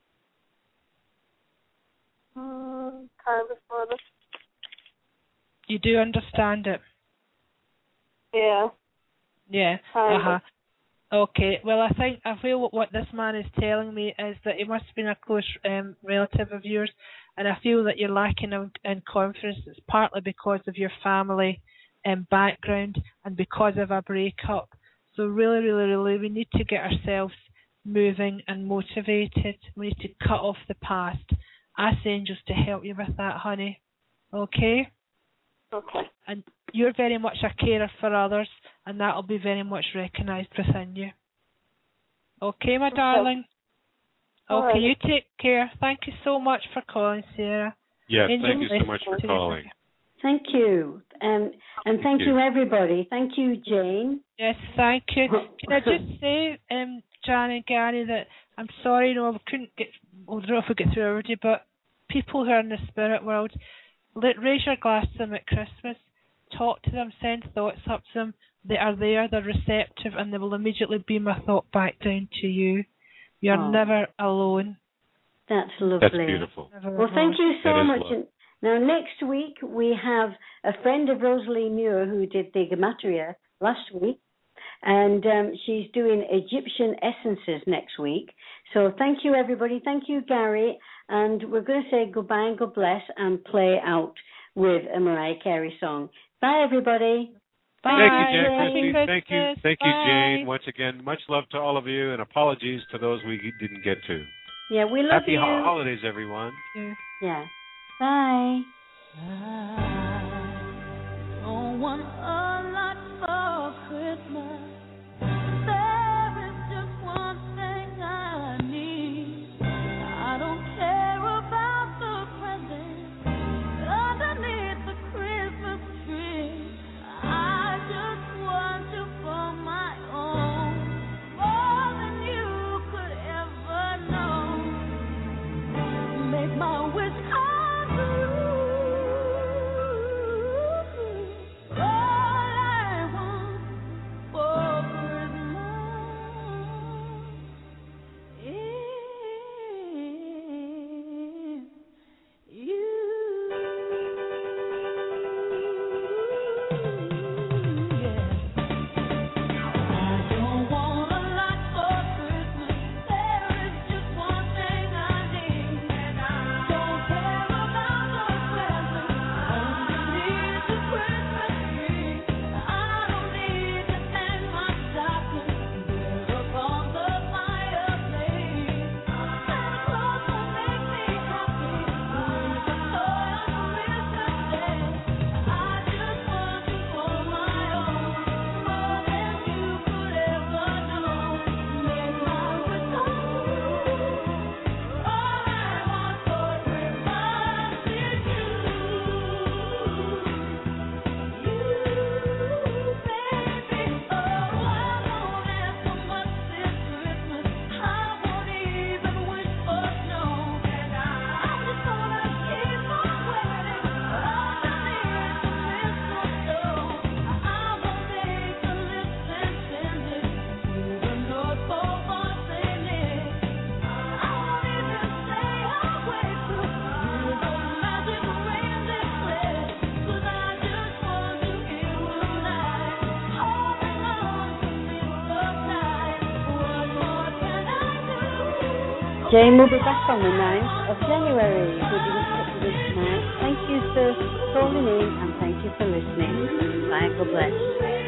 O: Mm, kind of, sort of.
F: You do understand it?
O: Yeah.
F: Yeah.
O: Kind
F: Uh huh.
O: of.
F: Okay. Well, I think I feel what, what this man is telling me is that he must have been a close um, relative of yours, and I feel that you're lacking in, in confidence. It's partly because of your family um, background and because of a breakup. So really, really, really, we need to get ourselves moving and motivated. We need to cut off the past. Ask the angels to help you with that, honey. Okay?
O: Okay.
F: And you're very much a carer for others, and that will be very much recognised within you. Okay, my
O: Okay.
F: darling?
O: All
F: Okay,
O: right.
F: you take care. Thank you so much for calling, Sarah.
D: Yes,
F: Angel
D: thank you so much
F: blessings
D: for
F: to you.
D: calling.
C: Thank you. Um, and thank,
D: Thank
C: you.
D: you.
C: everybody. Thank you, Jane.
F: Yes, thank you. Can I just say, um, Jan and Gary, that I'm sorry, you know, we couldn't get, well, I don't know if we get through everybody, but people who are in the spirit world, let, raise your glass to them at Christmas, talk to them, send thoughts up to them. They are there, they're receptive, and they will immediately beam a thought back down to you. You're
C: Oh.
F: never alone.
C: That's lovely.
D: That's beautiful.
F: Never
C: Well, thank
F: alone.
C: you so
D: That is
C: much.
D: love.
C: And now, next week, we have a friend of Rosalie Muir who did the Gematria last week, and um, she's doing Egyptian essences next week. So thank you, everybody. Thank you, Gary. And we're going to say goodbye and God bless and play out with a Mariah Carey song. Bye, everybody.
F: Bye.
D: Thank you, Jan
F: Happy
D: Christie. Thank you,
F: Christmas.
D: thank you,
F: Bye.
D: Jane. Once again, much love to all of you, and apologies to those we didn't get to.
C: Yeah, we love
D: Happy
C: you.
D: ho- holidays, everyone.
C: Yeah. Bye.
M: Don't want a lot for Christmas. There is just one thing I need. I don't care about the presents underneath the Christmas tree. I just want you for my own, more than you could ever know. Make my wish come true. All I
C: Jane will be back on the ninth of January. If you didn't get to this tonight, thank you for calling in and thank you for listening. Bye, God bless.